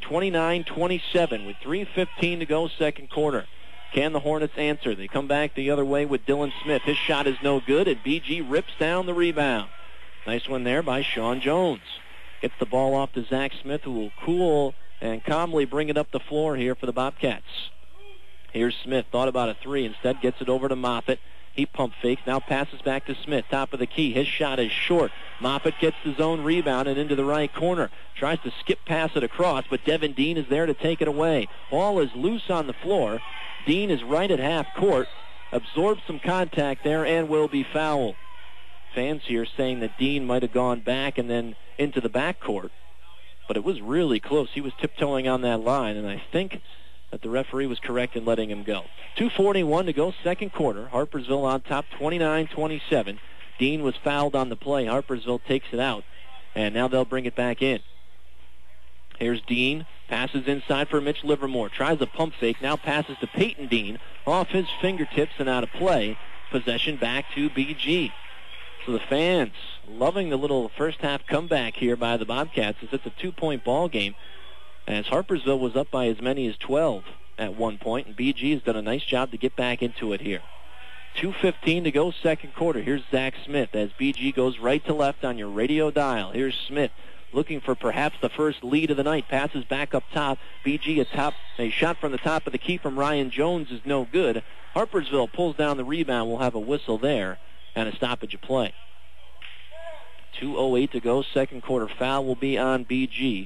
29-27 with 3:15 to go second quarter. Can the Hornets answer? They come back the other way with Dylan Smith. His shot is no good, and BG rips down the rebound. Nice one there by Sean Jones. Gets the ball off to Zach Smith, who will cool and calmly bring it up the floor here for the Bobcats. Here's Smith. Thought about a 3. Instead gets it over to Moffitt. He pump fakes. Now passes back to Smith. Top of the key. His shot is short. Moffitt gets his own rebound and into the right corner. Tries to skip pass it across, but Devin Dean is there to take it away. Ball is loose on the floor. Dean is right at half court. Absorbs some contact there and will be fouled. Fans here saying that Dean might have gone back and then into the backcourt. But it was really close. He was tiptoeing on that line, and I think that the referee was correct in letting him go. 2:41 to go second quarter. Harpersville on top 29-27. Dean was fouled on the play. Harpersville takes it out, and now they'll bring it back in. Here's Dean. Passes inside for Mitch Livermore. Tries a pump fake. Now passes to Peyton Dean. Off his fingertips and out of play. Possession back to BG. So the fans loving the little first half comeback here by the Bobcats, as it's a 2-point ball game, as Harpersville was up by as many as 12 at one point, and BG has done a nice job to get back into it here. 2:15 to go second quarter. Here's Zach Smith as BG goes right to left on your radio dial. Here's Smith looking for perhaps the first lead of the night. Passes back up top. BG atop. A shot from the top of the key from Ryan Jones is no good. Harpersville pulls down the rebound. We'll have a whistle there and a stoppage of play. 2:08 to go second quarter. Foul will be on BG.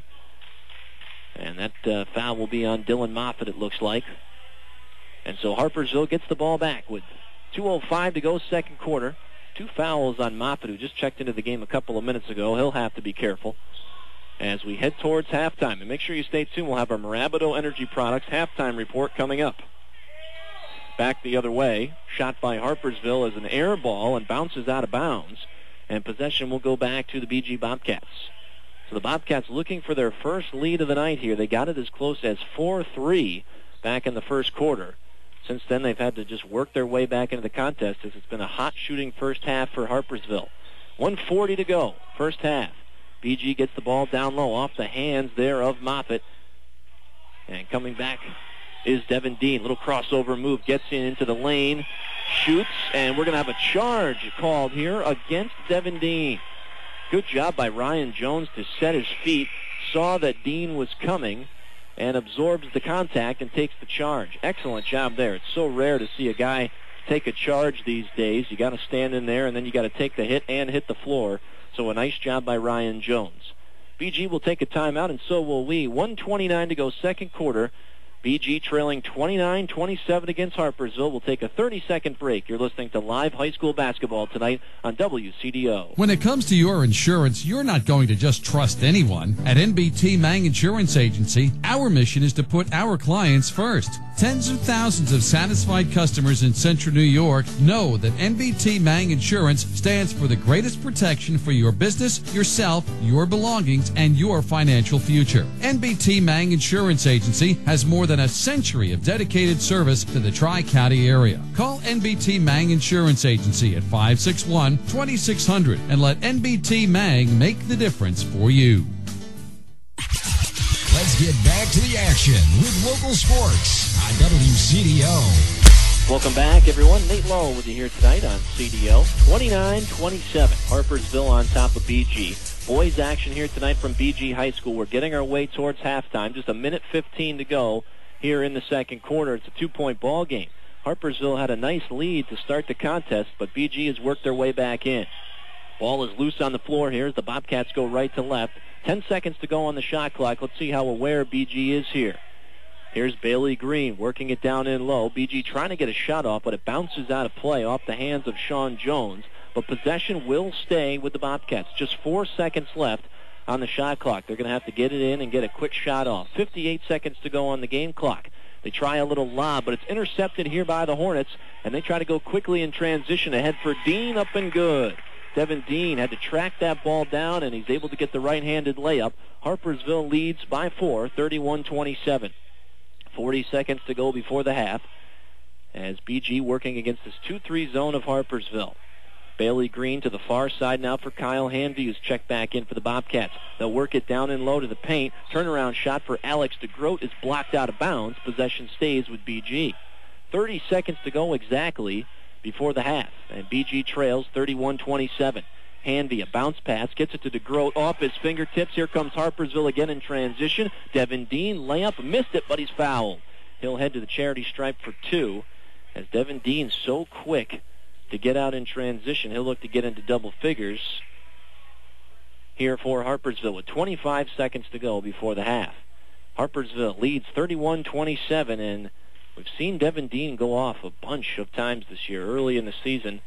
And that foul will be on Dylan Moffitt, it looks like. And so Harpersville gets the ball back with 2:05 to go second quarter. 2 fouls on Moffitt, who just checked into the game a couple of minutes ago. He'll have to be careful as we head towards halftime. And make sure you stay tuned. We'll have our Marabito Energy Products halftime report coming up. Back the other way. Shot by Harpersville as an air ball and bounces out of bounds. And possession will go back to the BG Bobcats. So the Bobcats looking for their first lead of the night here. They got it as close as 4-3 back in the first quarter. Since then, they've had to just work their way back into the contest, as it's been a hot shooting first half for Harpersville. 1:40 to go, first half. BG gets the ball down low off the hands there of Moffitt. And coming back is Devin Dean. Little crossover move, gets into the lane, shoots, and we're going to have a charge called here against Devin Dean. Good job by Ryan Jones to set his feet, saw that Dean was coming, and absorbs the contact and takes the charge. Excellent job there. It's so rare to see a guy take a charge these days. You got to stand in there, and then you got to take the hit and hit the floor. So a nice job by Ryan Jones. BG will take a timeout, and so will we. 1:29 to go second quarter. BG trailing 29-27 against Harpersville. We'll take a 30-second break. You're listening to live high school basketball tonight on WCDO.
When it comes to your insurance, you're not going to just trust anyone. At NBT Mang Insurance Agency, our mission is to put our clients first. Tens of thousands of satisfied customers in Central New York know that NBT Mang Insurance stands for the greatest protection for your business, yourself, your belongings, and your financial future. NBT Mang Insurance Agency has more than a century of dedicated service to the Tri-County area. Call NBT Mang Insurance Agency at 561-2600 and let NBT Mang make the difference for you.
Let's get back to the action with local sports on WCDO.
Welcome back, everyone. Nate Lowell with you here tonight on CDO. 29-27. Harpersville on top of BG. Boys action here tonight from BG High School. We're getting our way towards halftime. Just a minute 15 to go here in the second quarter. It's a 2-point ball game. Harpersville had a nice lead to start the contest, but BG has worked their way back in. Ball is loose on the floor here as the Bobcats go right to left. 10 seconds to go on the shot clock. Let's see how aware BG is here. Here's Bailey Green working it down in low. BG trying to get a shot off, but it bounces out of play off the hands of Sean Jones. But possession will stay with the Bobcats. Just 4 seconds left on the shot clock. They're going to have to get it in and get a quick shot off. 58 seconds to go on the game clock. They try a little lob, but it's intercepted here by the Hornets, and they try to go quickly in transition ahead for Dean, up and good. Devin Dean had to track that ball down, and he's able to get the right-handed layup. Harpersville leads by 4, 31-27. 40 seconds to go before the half as BG working against this 2-3 zone of Harpersville. Bailey Green to the far side now for Kyle Hanvey, who's checked back in for the Bobcats. They'll work it down and low to the paint. Turnaround shot for Alex DeGroat is blocked out of bounds. Possession stays with BG. 30 seconds to go exactly before the half, and BG trails 31-27. Hanvey, a bounce pass, gets it to DeGroat off his fingertips. Here comes Harpersville again in transition. Devin Dean, layup, missed it, but he's fouled. He'll head to the charity stripe for 2, as Devin Dean's so quick to get out in transition. He'll look to get into double figures here for Harpersville with 25 seconds to go before the half. Harpersville leads 31-27, and we've seen Devin Dean go off a bunch of times this year. Early in the season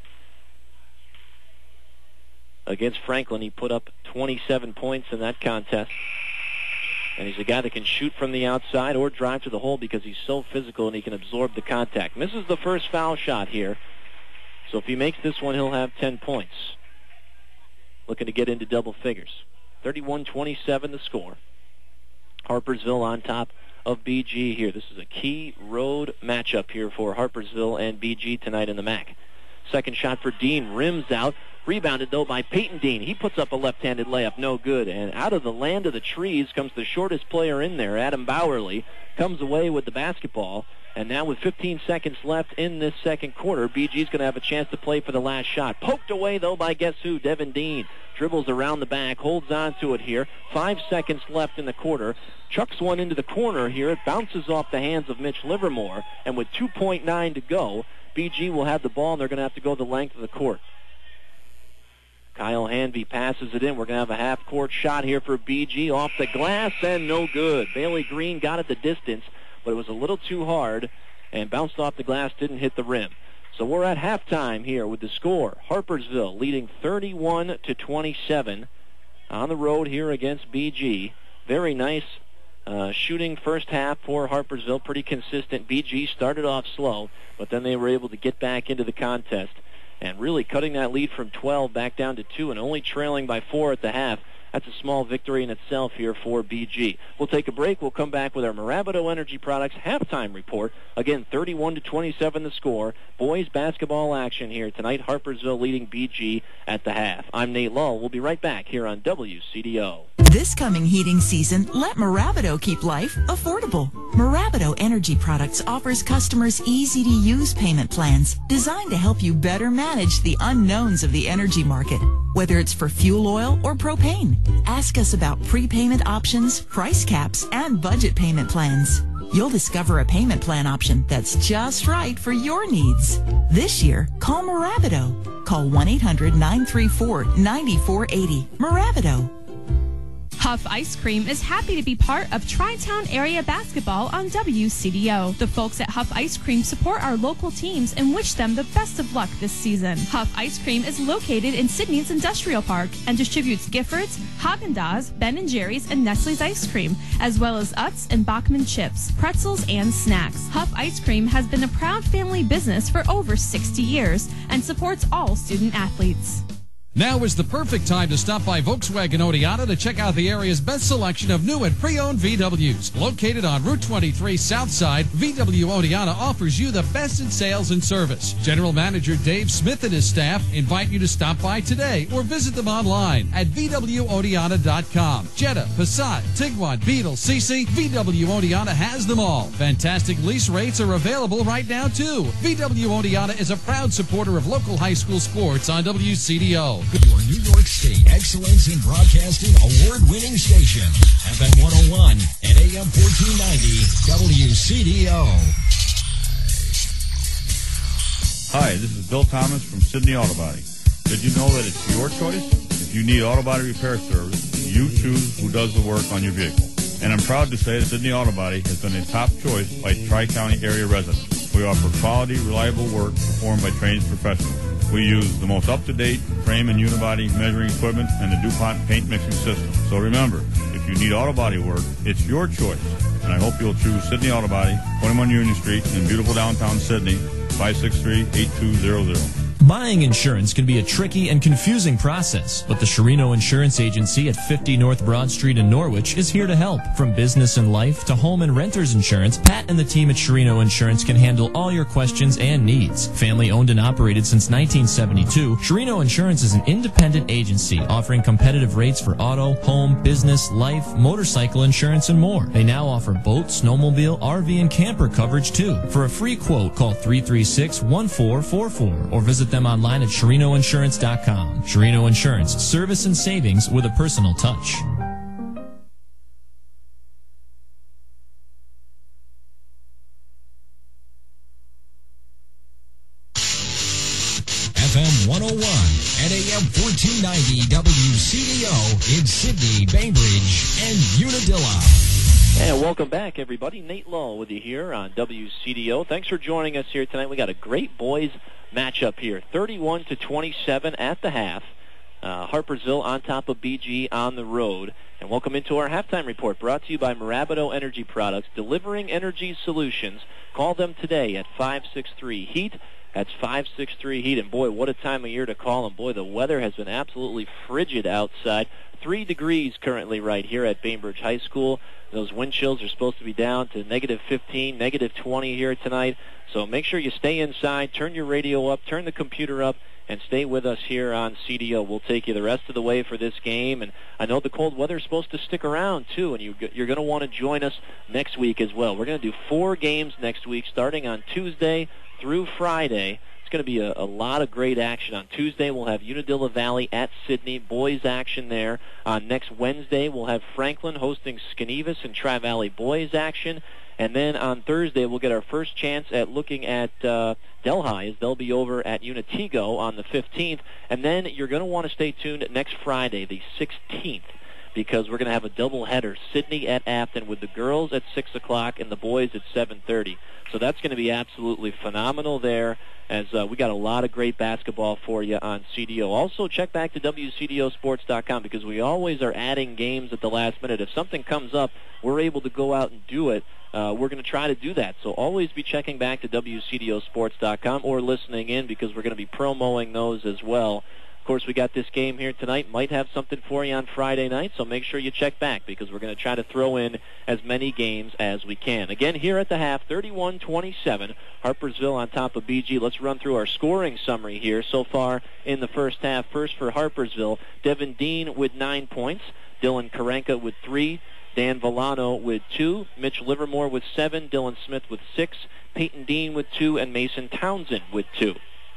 against Franklin, he put up 27 points in that contest. And he's a guy that can shoot from the outside or drive to the hole because he's so physical and he can absorb the contact. Misses the first foul shot here. So if he makes this one, he'll have 10 points. Looking to get into double figures. 31-27 the score. Harpersville on top of BG here. This is a key road matchup here for Harpersville and BG tonight in the MAC. Second shot for Dean, rims out. Rebounded, though, by Peyton Dean. He puts up a left-handed layup, no good. And out of the land of the trees comes the shortest player in there, Adam Bowerly. Comes away with the basketball. And now with 15 seconds left in this second quarter, BG's going to have a chance to play for the last shot. Poked away, though, by guess who? Devin Dean. Dribbles around the back, holds on to it here. 5 seconds left in the quarter. Chucks one into the corner here. It bounces off the hands of Mitch Livermore. And with 2.9 to go, BG will have the ball, and they're going to have to go the length of the court. Kyle Hanvey passes it in. We're going to have a half-court shot here for BG. Off the glass, and no good. Bailey Green got it the distance, but it was a little too hard and bounced off the glass, didn't hit the rim. So we're at halftime here with the score. Harpersville leading 31-27 on the road here against BG. Very nice shooting first half for Harpersville, pretty consistent. BG started off slow, but then they were able to get back into the contest and really cutting that lead from 12 back down to 2 and only trailing by 4 at the half. That's a small victory in itself here for BG. We'll take a break. We'll come back with our Mirabito Energy Products halftime report. Again, 31-27 the score. Boys basketball action here tonight. Harpersville leading BG at the half. I'm Nate Lull. We'll be right back here on WCDO.
This coming heating season, let Mirabito keep life affordable. Mirabito Energy Products offers customers easy-to-use payment plans designed to help you better manage the unknowns of the energy market, whether it's for fuel oil or propane. Ask us about prepayment options, price caps, and budget payment plans. You'll discover a payment plan option that's just right for your needs. This year, call Mirabito. Call 1-800-934-9480. Mirabito.
Huff Ice Cream is happy to be part of Tri-Town Area Basketball on WCDO. The folks at Huff Ice Cream support our local teams and wish them the best of luck this season. Huff Ice Cream is located in Sydney's Industrial Park and distributes Giffords, Haagen-Dazs, Ben & Jerry's, and Nestle's ice cream, as well as Utz and Bachman chips, pretzels, and snacks. Huff Ice Cream has been a proud family business for over 60 years and supports all student athletes.
Now is the perfect time to stop by Volkswagen Oneonta to check out the area's best selection of new and pre-owned VWs. Located on Route 23 Southside, VW Oneonta offers you the best in sales and service. General Manager Dave Smith and his staff invite you to stop by today or visit them online at VWOneonta.com. Jetta, Passat, Tiguan, Beetle, CC, VW Oneonta has them all. Fantastic lease rates are available right now, too. VW Oneonta is a proud supporter of local high school sports on WCDO.
Your New York State Excellence in Broadcasting award-winning station. FM 101 and AM 1490 WCDO.
Hi, this is Bill Thomas from Sydney Auto Body. Did you know that it's your choice? If you need auto body repair service, you choose who does the work on your vehicle. And I'm proud to say that Sydney Auto Body has been a top choice by Tri-County area residents. We offer quality, reliable work performed by trained professionals. We use the most up-to-date frame and unibody measuring equipment and the DuPont paint mixing system. So remember, if you need auto body work, it's your choice. And I hope you'll choose Sydney Auto Body, 21 Union Street in beautiful downtown Sydney, 563-8200.
Buying insurance can be a tricky and confusing process, but the Sherino Insurance Agency at 50 North Broad Street in Norwich is here to help. From business and life to home and renter's insurance, Pat and the team at Sherino Insurance can handle all your questions and needs. Family owned and operated since 1972, Sherino Insurance is an independent agency offering competitive rates for auto, home, business, life, motorcycle insurance, and more. They now offer boat, snowmobile, RV, and camper coverage too. For a free quote, call 336-1444 or visit them online at SherinoInsurance.com. Sherino Insurance, service and savings with a personal touch.
FM 101 and AM 1490 WCDO in Sydney, Bainbridge, and Unadilla.
And welcome back, everybody. Nate Lowe with you here on WCDO. Thanks for joining us here tonight. We got a great boys matchup here, 31-27 at the half. Harpersville on top of BG on the road. And welcome into our halftime report, brought to you by Mirabito Energy Products, delivering energy solutions. Call them today at 563-HEAT. That's 563-HEAT. And boy, what a time of year to call them. Boy, the weather has been absolutely frigid outside. 3 degrees currently right here at Bainbridge High School. Those wind chills are supposed to be down to negative 15, negative 20 here tonight. So make sure you stay inside, turn your radio up, turn the computer up, and stay with us here on CDO. We'll take you the rest of the way for this game. And I know the cold weather is supposed to stick around, too, and you're going to want to join us next week as well. We're going to do 4 games next week, starting on Tuesday through Friday. It's going to be a lot of great action. On Tuesday, we'll have Unadilla Valley at Sydney, boys action there. Next Wednesday, we'll have Franklin hosting Skanevis and Tri-Valley boys action. And then on Thursday, we'll get our first chance at looking at Delhi, as they'll be over at Unitigo on the 15th. And then you're going to want to stay tuned next Friday, the 16th, because we're going to have a doubleheader, Sydney at Afton, with the girls at 6 o'clock and the boys at 7:30. So that's going to be absolutely phenomenal there, as we got a lot of great basketball for you on CDO. Also, check back to WCDOsports.com, because we always are adding games at the last minute. If something comes up, we're able to go out and do it. We're going to try to do that. So always be checking back to WCDOsports.com or listening in, because we're going to be promoting those as well. Of course, we got this game here tonight. Might have something for you on Friday night, so make sure you check back, because we're going to try to throw in as many games as we can. Again, here at the half, 31-27, Harpersville on top of BG. Let's run through our scoring summary here so far in the first half. First for Harpersville, Devin Dean with 9 points, Dylan Karenka with 3, Dan Villano with 2, Mitch Livermore with 7, Dylan Smith with 6, Peyton Dean with 2, and Mason Townsend with 2.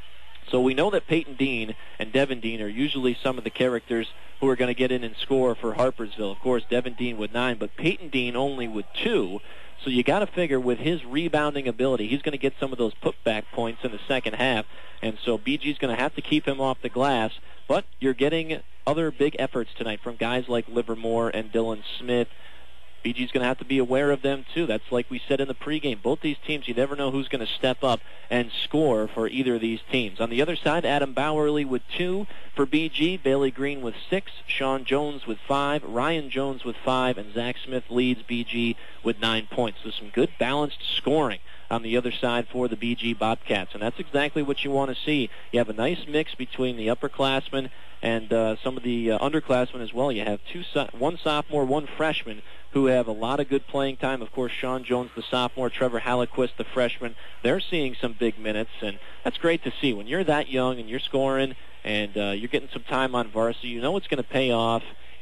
So we know that Peyton Dean and Devin Dean are usually some of the characters who are going to get in and score for Harpersville. Of course, Devin Dean with 9, but Peyton Dean only with 2. So you got to figure with his rebounding ability, he's going to get some of those putback points in the second half. And so BG's going to have to keep him off the glass. But you're getting other big efforts tonight from guys like Livermore and Dylan Smith. BG's going to have to be aware of them, too. That's like we said in the pregame. Both these teams, you never know who's going to step up and score for either of these teams. On the other side, Adam Bowerly with 2 for BG, Bailey Green with 6, Sean Jones with 5, Ryan Jones with 5, and Zach Smith leads BG with 9 points. So some good balanced scoring on the other side for the BG Bobcats, and that's exactly what you want to see. You have a nice mix between the upperclassmen and some of the underclassmen as well. You have one sophomore, one freshman, who have a lot of good playing time. Of course, Sean Jones, the sophomore, Trevor Hallequist, the freshman, they're seeing some big minutes, and that's great to see. When you're that young and you're scoring and you're getting some time on varsity, you know it's going to pay off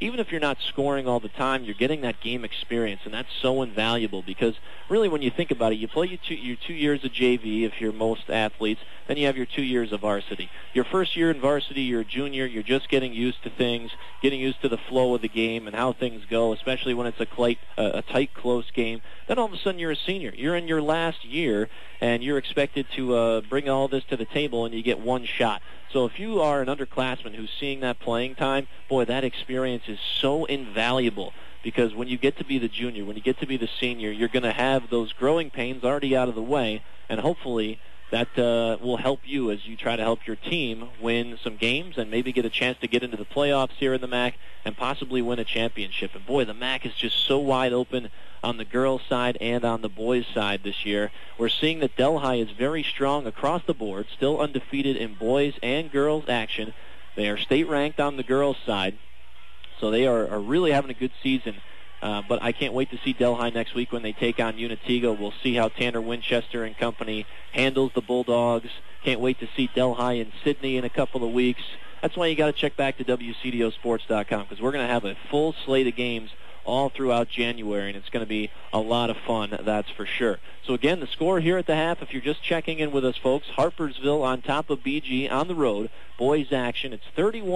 even if you're not scoring all the time, you're getting that game experience, and that's so invaluable because really when you think about it, you play your 2 years of JV if you're most athletes, then you have your 2 years of varsity. Your first year in varsity, you're a junior, you're just getting used to things, getting used to the flow of the game and how things go, especially when it's a tight, close game. Then all of a sudden you're a senior. You're in your last year, and you're expected to bring all this to the table, and you get one shot. So if you are an underclassman who's seeing that playing time, boy, that experience is so invaluable because when you get to be the junior, when you get to be the senior, you're going to have those growing pains already out of the way, and hopefully that will help you as you try to help your team win some games and maybe get a chance to get into the playoffs here in the MAC and possibly win a championship. And boy, the MAC is just so wide open on the girls' side and on the boys' side this year. We're seeing that Delhi is very strong across the board, still undefeated in boys and girls action. They are state-ranked on the girls' side, so they are really having a good season. But I can't wait to see Delhi next week when they take on Unitigo. We'll see how Tanner Winchester and company handles the Bulldogs. Can't wait to see Delhi in Sydney in a couple of weeks. That's why you got to check back to WCDOsports.com because we're going to have a full slate of games all throughout January, and it's going to be a lot of fun, that's for sure. So again, the score here at the half, if you're just checking in with us, folks, Harpersville on top of BG on the road. Boys action, it's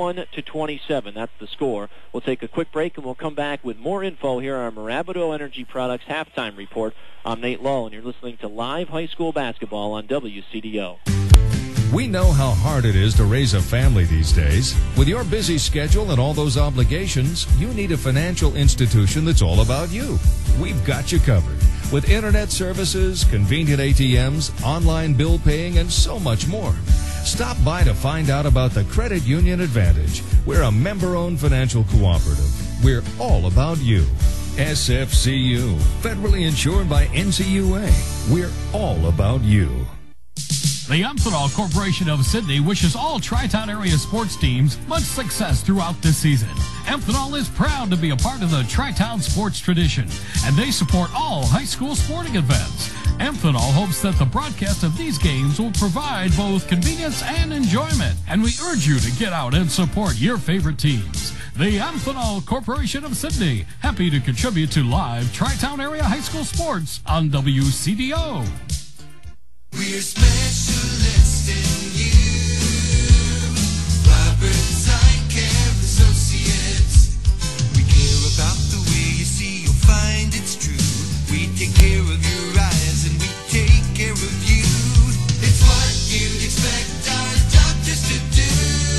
31-27. That's the score. We'll take a quick break, and we'll come back with more info here on our Mirabito Energy Products halftime report. I'm Nate Lowe, and you're listening to live high school basketball on WCDO.
We know how hard it is to raise a family these days. With your busy schedule and all those obligations, you need a financial institution that's all about you. We've got you covered. With internet services, convenient ATMs, online bill paying, and so much more. Stop by to find out about the Credit Union Advantage. We're a member-owned financial cooperative. We're all about you. SFCU, federally insured by NCUA. We're all about you.
The Amphenol Corporation of Sydney wishes all Tri-Town area sports teams much success throughout this season. Amphenol is proud to be a part of the Tri-Town sports tradition, and they support all high school sporting events. Amphenol hopes that the broadcast of these games will provide both convenience and enjoyment, and we urge you to get out and support your favorite teams. The Amphenol Corporation of Sydney, happy to contribute to live Tri-Town area high school sports on WCDO.
We're specialists in you, Roberts Eye Care Associates. We care about the way you see, you'll find it's true. We take care of your eyes and we take care of you. It's what you'd expect our doctors to do.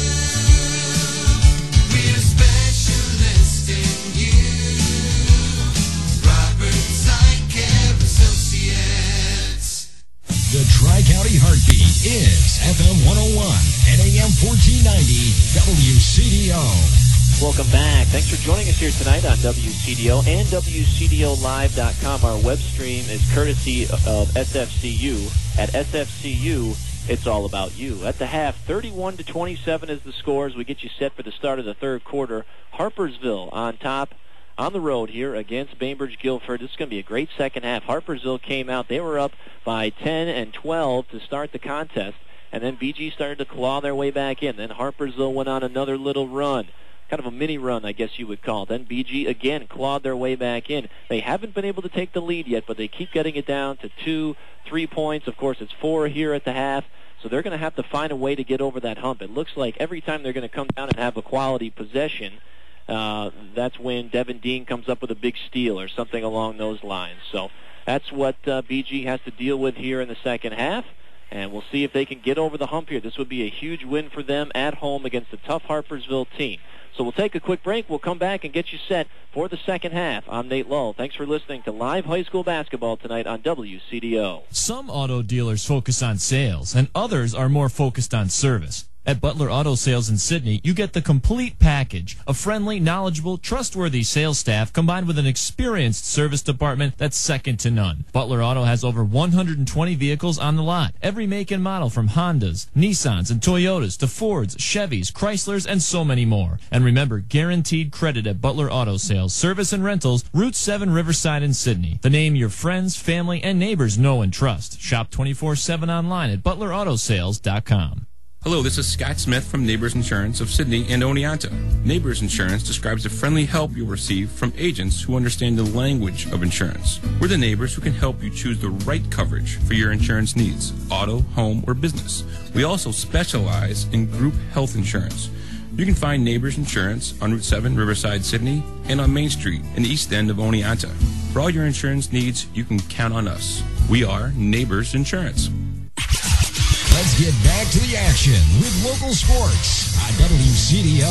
We're specialists in you, Roberts Eye Care Associates.
The Tri-County Heartbeat is FM 101 and AM 1490 WCDO.
Welcome back. Thanks for joining us here tonight on WCDO and WCDOLive.com. Our web stream is courtesy of SFCU. At SFCU, it's all about you. At the half, 31-27 is the score as we get you set for the start of the third quarter. Harpersville on top on the road here against Bainbridge Guilford. This is going to be a great second half. Harpersville came out. They were up by 10 and 12 to start the contest, and then BG started to claw their way back in. Then Harpersville went on another little run, kind of a mini run, I guess you would call it. Then BG again clawed their way back in. They haven't been able to take the lead yet, but they keep getting it down to 2-3 points. Of course, it's 4 here at the half. So they're going to have to find a way to get over that hump. It looks like every time they're going to come down and have a quality possession, that's when Devin Dean comes up with a big steal or something along those lines. So that's what BG has to deal with here in the second half, and we'll see if they can get over the hump here. This would be a huge win for them at home against a tough Harpersville team. So we'll take a quick break. We'll come back and get you set for the second half. I'm Nate Lull. Thanks for listening to live high school basketball tonight on WCDO.
Some auto dealers focus on sales, and others are more focused on service. At Butler Auto Sales in Sydney, you get the complete package. A friendly, knowledgeable, trustworthy sales staff combined with an experienced service department that's second to none. Butler Auto has over 120 vehicles on the lot. Every make and model from Hondas, Nissans, and Toyotas to Fords, Chevys, Chryslers, and so many more. And remember, guaranteed credit at Butler Auto Sales, service and rentals, Route 7 Riverside in Sydney. The name your friends, family, and neighbors know and trust. Shop 24/7 online at butleраutosales.com.
Hello, this is Scott Smith from Neighbors Insurance of Sydney and Oneonta. Neighbors Insurance describes the friendly help you'll receive from agents who understand the language of insurance. We're the neighbors who can help you choose the right coverage for your insurance needs, auto, home, or business. We also specialize in group health insurance. You can find Neighbors Insurance on Route 7, Riverside, Sydney, and on Main Street in the east end of Oneonta. For all your insurance needs, you can count on us. We are Neighbors Insurance.
Let's get back to the action with local sports on WCDO.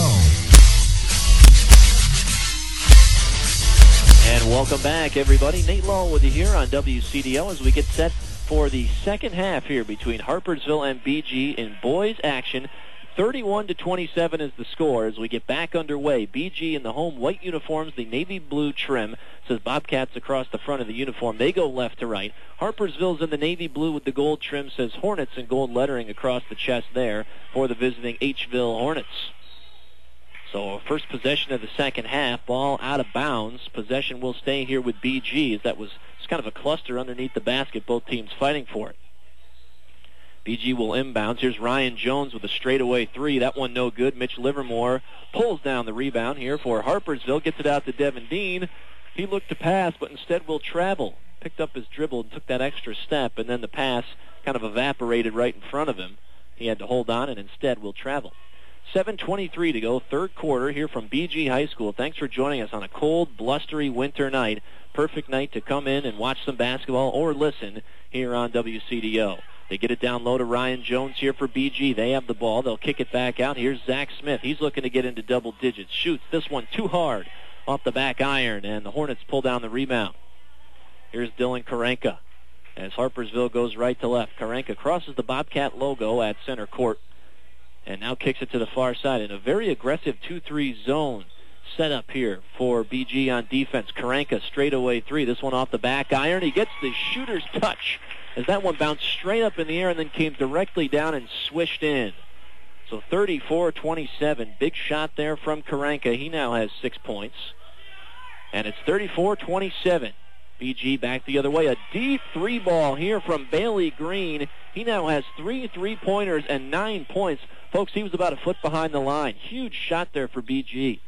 And welcome back, everybody. Nate Lowell with you here on WCDO as we get set for the second half here between Harpersville and BG in boys action. 31-27 is the score as we get back underway. BG in the home white uniforms, the navy blue trim, says Bobcats across the front of the uniform. They go left to right. Harpersville's in the navy blue with the gold trim, says Hornets in gold lettering across the chest there for the visiting Hville Hornets. So first possession of the second half, ball out of bounds. Possession will stay here with BG as that was just kind of a cluster underneath the basket, both teams fighting for it. BG will inbounds. Here's Ryan Jones with a straightaway three. That one no good. Mitch Livermore pulls down the rebound here for Harpersville. Gets it out to Devin Dean. He looked to pass, but instead will travel. Picked up his dribble and took that extra step, and then the pass kind of evaporated right in front of him. He had to hold on and instead will travel. 7:23 to go, third quarter here from BG High School. Thanks for joining us on a cold, blustery winter night. Perfect night to come in and watch some basketball or listen here on WCDO. They get it down low to Ryan Jones here for BG. They have the ball. They'll kick it back out. Here's Zach Smith. He's looking to get into double digits. Shoots this one too hard off the back iron, and the Hornets pull down the rebound. Here's Dylan Karenka as Harpersville goes right to left. Karenka crosses the Bobcat logo at center court and now kicks it to the far side in a very aggressive 2-3 zone set up here for BG on defense. Karenka straightaway three. This one off the back iron. He gets the shooter's touch as that one bounced straight up in the air and then came directly down and swished in. So 34-27. Big shot there from Karenka. He now has 6 points. And it's 34-27. BG back the other way. A deep three ball here from Bailey Green. He now has 3 3-pointers and 9 points. Folks, he was about a foot behind the line. Huge shot there for BG.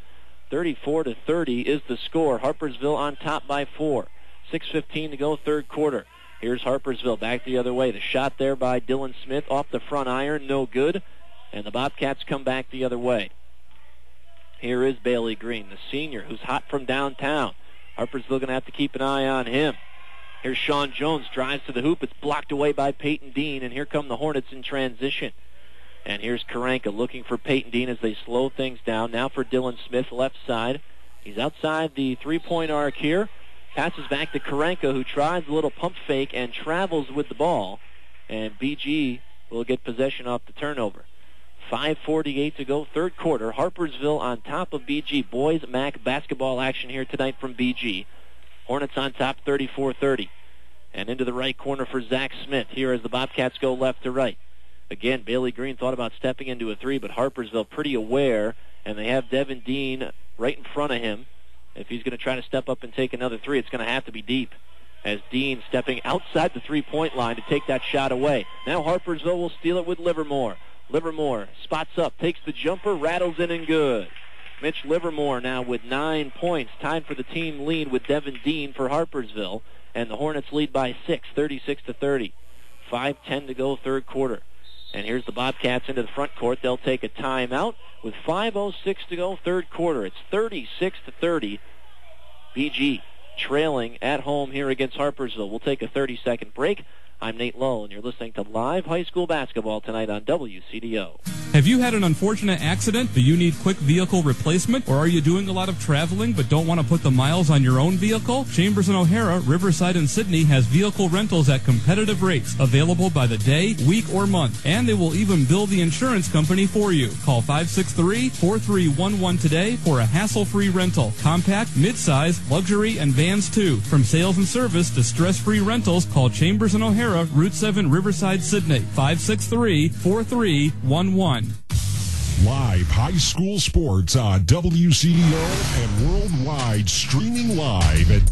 34-30 is the score. Harpersville on top by 4. 6:15 to go, third quarter. Here's Harpersville back the other way. The shot there by Dylan Smith off the front iron, no good. And the Bobcats come back the other way. Here is Bailey Green, the senior, who's hot from downtown. Harpersville going to have to keep an eye on him. Here's Sean Jones, drives to the hoop. It's blocked away by Peyton Dean, and here come the Hornets in transition. And here's Karenka looking for Peyton Dean as they slow things down. Now for Dylan Smith, left side. He's outside the three-point arc here. Passes back to Karenka, who tries a little pump fake and travels with the ball. And BG will get possession off the turnover. 5:48 to go, third quarter. Harpersville on top of BG. Boys MAC basketball action here tonight from BG. Hornets on top 34-30. And into the right corner for Zach Smith here as the Bobcats go left to right. Again, Bailey Green thought about stepping into a three, but Harpersville pretty aware, and they have Devin Dean right in front of him. If he's going to try to step up and take another three, it's going to have to be deep, as Dean stepping outside the three-point line to take that shot away. Now Harpersville will steal it with Livermore. Livermore spots up, takes the jumper, rattles in and good. Mitch Livermore now with 9 points, tied for the team lead with Devin Dean for Harpersville, and the Hornets lead by 6, 36-30. 5:10 to go, third quarter. And here's the Bobcats into the front court. They'll take a timeout with 5:06 to go, third quarter. It's 36-30. BG trailing at home here against Harpersville. We'll take a 30-second break. I'm Nate Lowell, and you're listening to live high school basketball tonight on WCDO.
Have you had an unfortunate accident? Do you need quick vehicle replacement? Or are you doing a lot of traveling but don't want to put the miles on your own vehicle? Chambers and O'Hara, Riverside and Sydney has vehicle rentals at competitive rates, available by the day, week, or month. And they will even bill the insurance company for you. Call 563-4311 today for a hassle-free rental. Compact, mid-size, luxury, and vans too. From sales and service to stress-free rentals, call Chambers and O'Hara, Route 7, Riverside, Sydney, 563-4311.
Live high school sports on WCDO and worldwide, streaming live at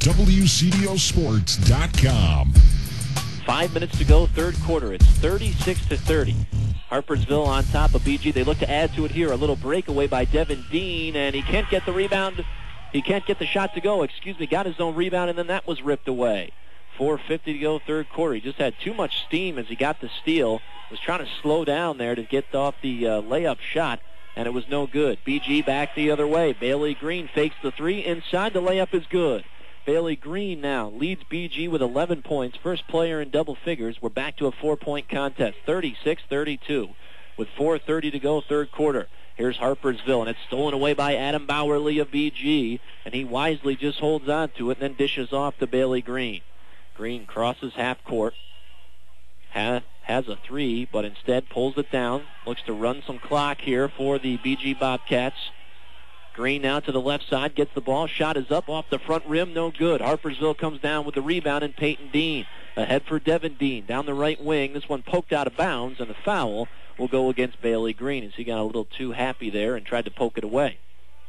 WCDOsports.com.
5 minutes to go, third quarter. It's 36-30. Harpersville on top of BG. They look to add to it here. A little breakaway by Devin Dean, and he can't get the rebound. He can't get the shot to go. Got his own rebound, and then that was ripped away. 4:50 to go, third quarter. He just had too much steam as he got the steal. Was trying to slow down there to get off the layup shot, and it was no good. BG back the other way. Bailey Green fakes the three. Inside, the layup is good. Bailey Green now leads BG with 11 points. First player in double figures. We're back to a 4-point contest, 36-32, with 4:30 to go, third quarter. Here's Harpersville, and it's stolen away by Adam Bowerly of BG, and he wisely just holds on to it and then dishes off to Bailey Green. Green crosses half court, has a three, but instead pulls it down. Looks to run some clock here for the BG Bobcats. Green now to the left side, gets the ball. Shot is up off the front rim, no good. Harpersville comes down with the rebound, and Peyton Dean ahead for Devin Dean down the right wing. This one poked out of bounds, and the foul will go against Bailey Green as he got a little too happy there and tried to poke it away.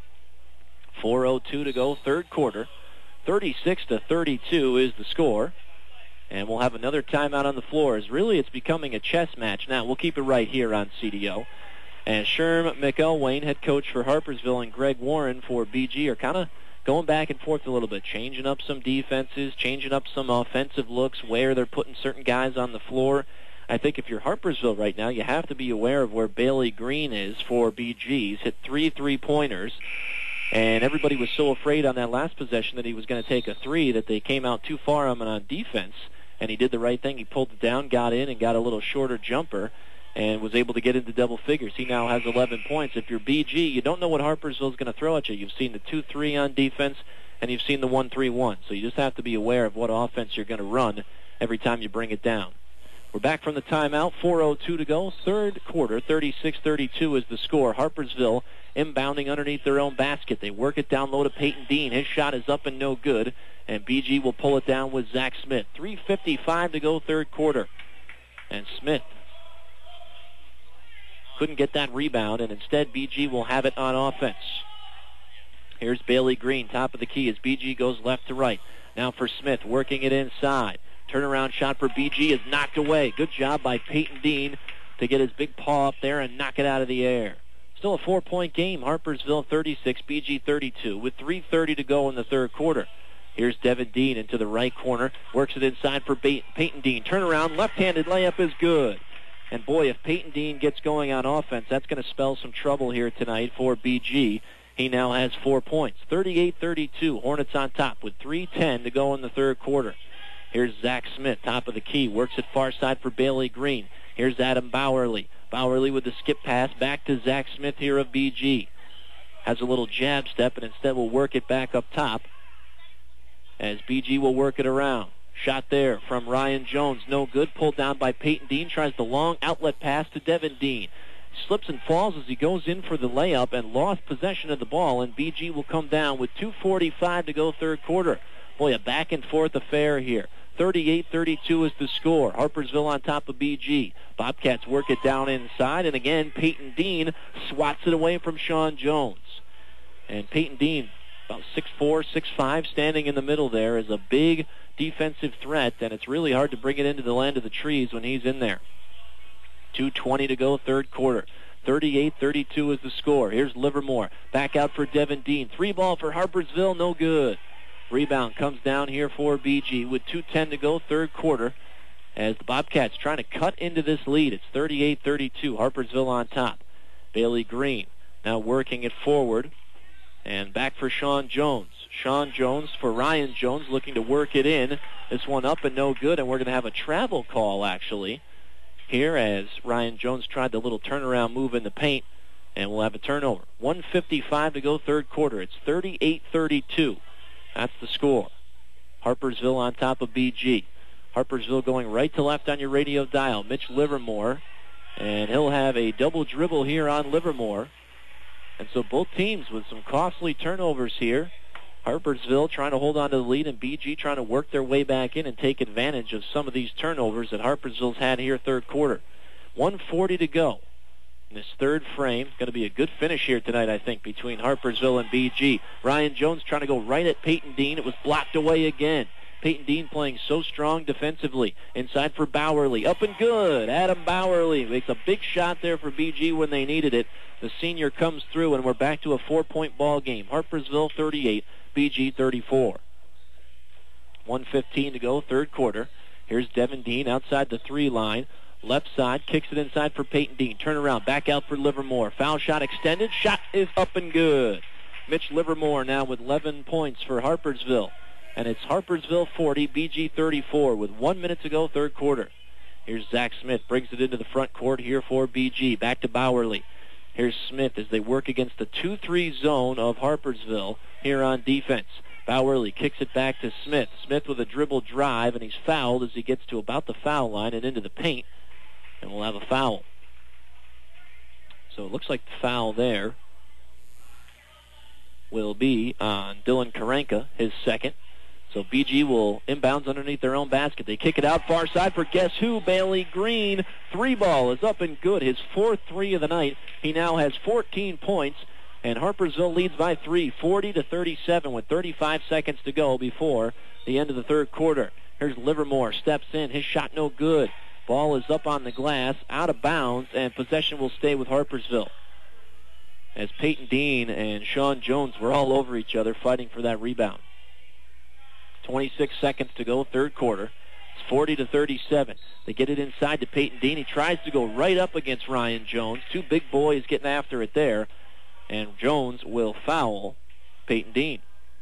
4:02 to go, third quarter. 36-32 is the score. And we'll have another timeout on the floor. As really it's becoming a chess match now. We'll keep it right here on CDO. And Sherm McElwain, head coach for Harpersville, and Greg Warren for BG are kind of going back and forth a little bit, changing up some defenses, changing up some offensive looks, where they're putting certain guys on the floor. I think if you're Harpersville right now, you have to be aware of where Bailey Green is for BG. He's hit 3 3-pointers. And everybody was so afraid on that last possession that he was going to take a three that they came out too far on defense. And he did the right thing. He pulled it down, got in, and got a little shorter jumper and was able to get into double figures. He now has 11 points. If you're BG, you don't know what Harpersville is going to throw at you. You've seen the 2-3 on defense, and you've seen the 1-3-1. So you just have to be aware of what offense you're going to run every time you bring it down. We're back from the timeout. 4:02 to go. Third quarter, 36-32 is the score. Harpersville inbounding underneath their own basket. They work it down low to Peyton Dean. His shot is up and no good. And BG will pull it down with Zach Smith. 3:55 to go, third quarter. And Smith couldn't get that rebound, and instead BG will have it on offense. Here's Bailey Green, top of the key, as BG goes left to right. Now for Smith, working it inside. Turnaround shot for BG is knocked away. Good job by Peyton Dean to get his big paw up there and knock it out of the air. Still a 4-point game. Harpersville 36, BG 32, with 3:30 to go in the third quarter. Here's Devin Dean into the right corner. Works it inside for Peyton Dean. Turnaround, left-handed layup is good. And boy, if Peyton Dean gets going on offense, that's going to spell some trouble here tonight for BG. He now has 4 points. 38-32, Hornets on top with 3:10 to go in the third quarter. Here's Zach Smith, top of the key. Works it far side for Bailey Green. Here's Adam Bowerly. Bowerly with the skip pass back to Zach Smith here of BG. Has a little jab step and instead will work it back up top as BG will work it around. Shot there from Ryan Jones. No good. Pulled down by Peyton Dean. Tries the long outlet pass to Devin Dean. Slips and falls as he goes in for the layup and lost possession of the ball, and BG will come down with 2:45 to go third quarter. Boy, a back and forth affair here. 38-32 is the score. Harpersville on top of BG. Bobcats work it down inside, and again, Peyton Dean swats it away from Sean Jones. And Peyton Dean, about 6'4", 6'5", standing in the middle there, is a big defensive threat, and it's really hard to bring it into the land of the trees when he's in there. 2:20 to go, third quarter. 38-32 is the score. Here's Livermore. Back out for Devin Dean. 3-ball for Harpersville, no good. Rebound comes down here for BG with 2:10 to go, third quarter, as the Bobcats trying to cut into this lead. It's 38-32, Harpersville on top. Bailey Green now working it forward, and back for Sean Jones. Sean Jones for Ryan Jones, looking to work it in. This one up and no good, and we're going to have a travel call, actually, here as Ryan Jones tried the little turnaround move in the paint, and we'll have a turnover. 1:55 to go, third quarter. It's 38-32. That's the score. Harpersville on top of BG. Harpersville going right to left on your radio dial. Mitch Livermore, and he'll have a double dribble here on Livermore. And so both teams with some costly turnovers here. Harpersville trying to hold on to the lead, and BG trying to work their way back in and take advantage of some of these turnovers that Harpersville's had here third quarter. 1:40 to go in this third frame. Going to be a good finish here tonight, I think, between Harpersville and BG. Ryan Jones trying to go right at Peyton Dean. It was blocked away again. Peyton Dean playing so strong defensively. Inside for Bowerly. Up and good. Adam Bowerly makes a big shot there for BG when they needed it. The senior comes through, and we're back to a 4-point ball game. Harpersville 38, BG 34. 1:15 to go, third quarter. Here's Devin Dean outside the 3 line. Left side, kicks it inside for Peyton Dean. Turn around, back out for Livermore. Foul shot extended. Shot is up and good. Mitch Livermore now with 11 points for Harpersville. And it's Harpersville 40, BG 34 with 1 minute to go, third quarter. Here's Zach Smith, brings it into the front court here for BG. Back to Bowerly. Here's Smith as they work against the 2-3 zone of Harpersville here on defense. Bowerly kicks it back to Smith. Smith with a dribble drive, and he's fouled as he gets to about the foul line and into the paint. And we'll have a foul. So it looks like the foul there will be on Dylan Karenka, his second. So BG will inbounds underneath their own basket. They kick it out far side for guess who? Bailey Green. 3-ball is up and good. His 4th 3 of the night. He now has 14 points. And Harpersville leads by 3, 40-37 with 35 seconds to go before the end of the third quarter. Here's Livermore, steps in. His shot no good. Ball is up on the glass, out of bounds, and possession will stay with Harpersville. As Peyton Dean and Sean Jones were all over each other fighting for that rebound. 26 seconds to go, third quarter. It's 40-37. They get it inside to Peyton Dean. He tries to go right up against Ryan Jones. 2 big boys getting after it there. And Jones will foul Peyton Dean.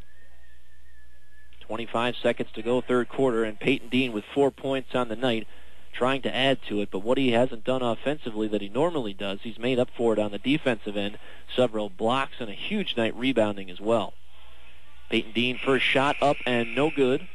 25 seconds to go, third quarter, and Peyton Dean with 4 points on the night, trying to add to it, but what he hasn't done offensively that he normally does, he's made up for it on the defensive end. Several blocks and a huge night rebounding as well. Peyton Dean first shot up and no good.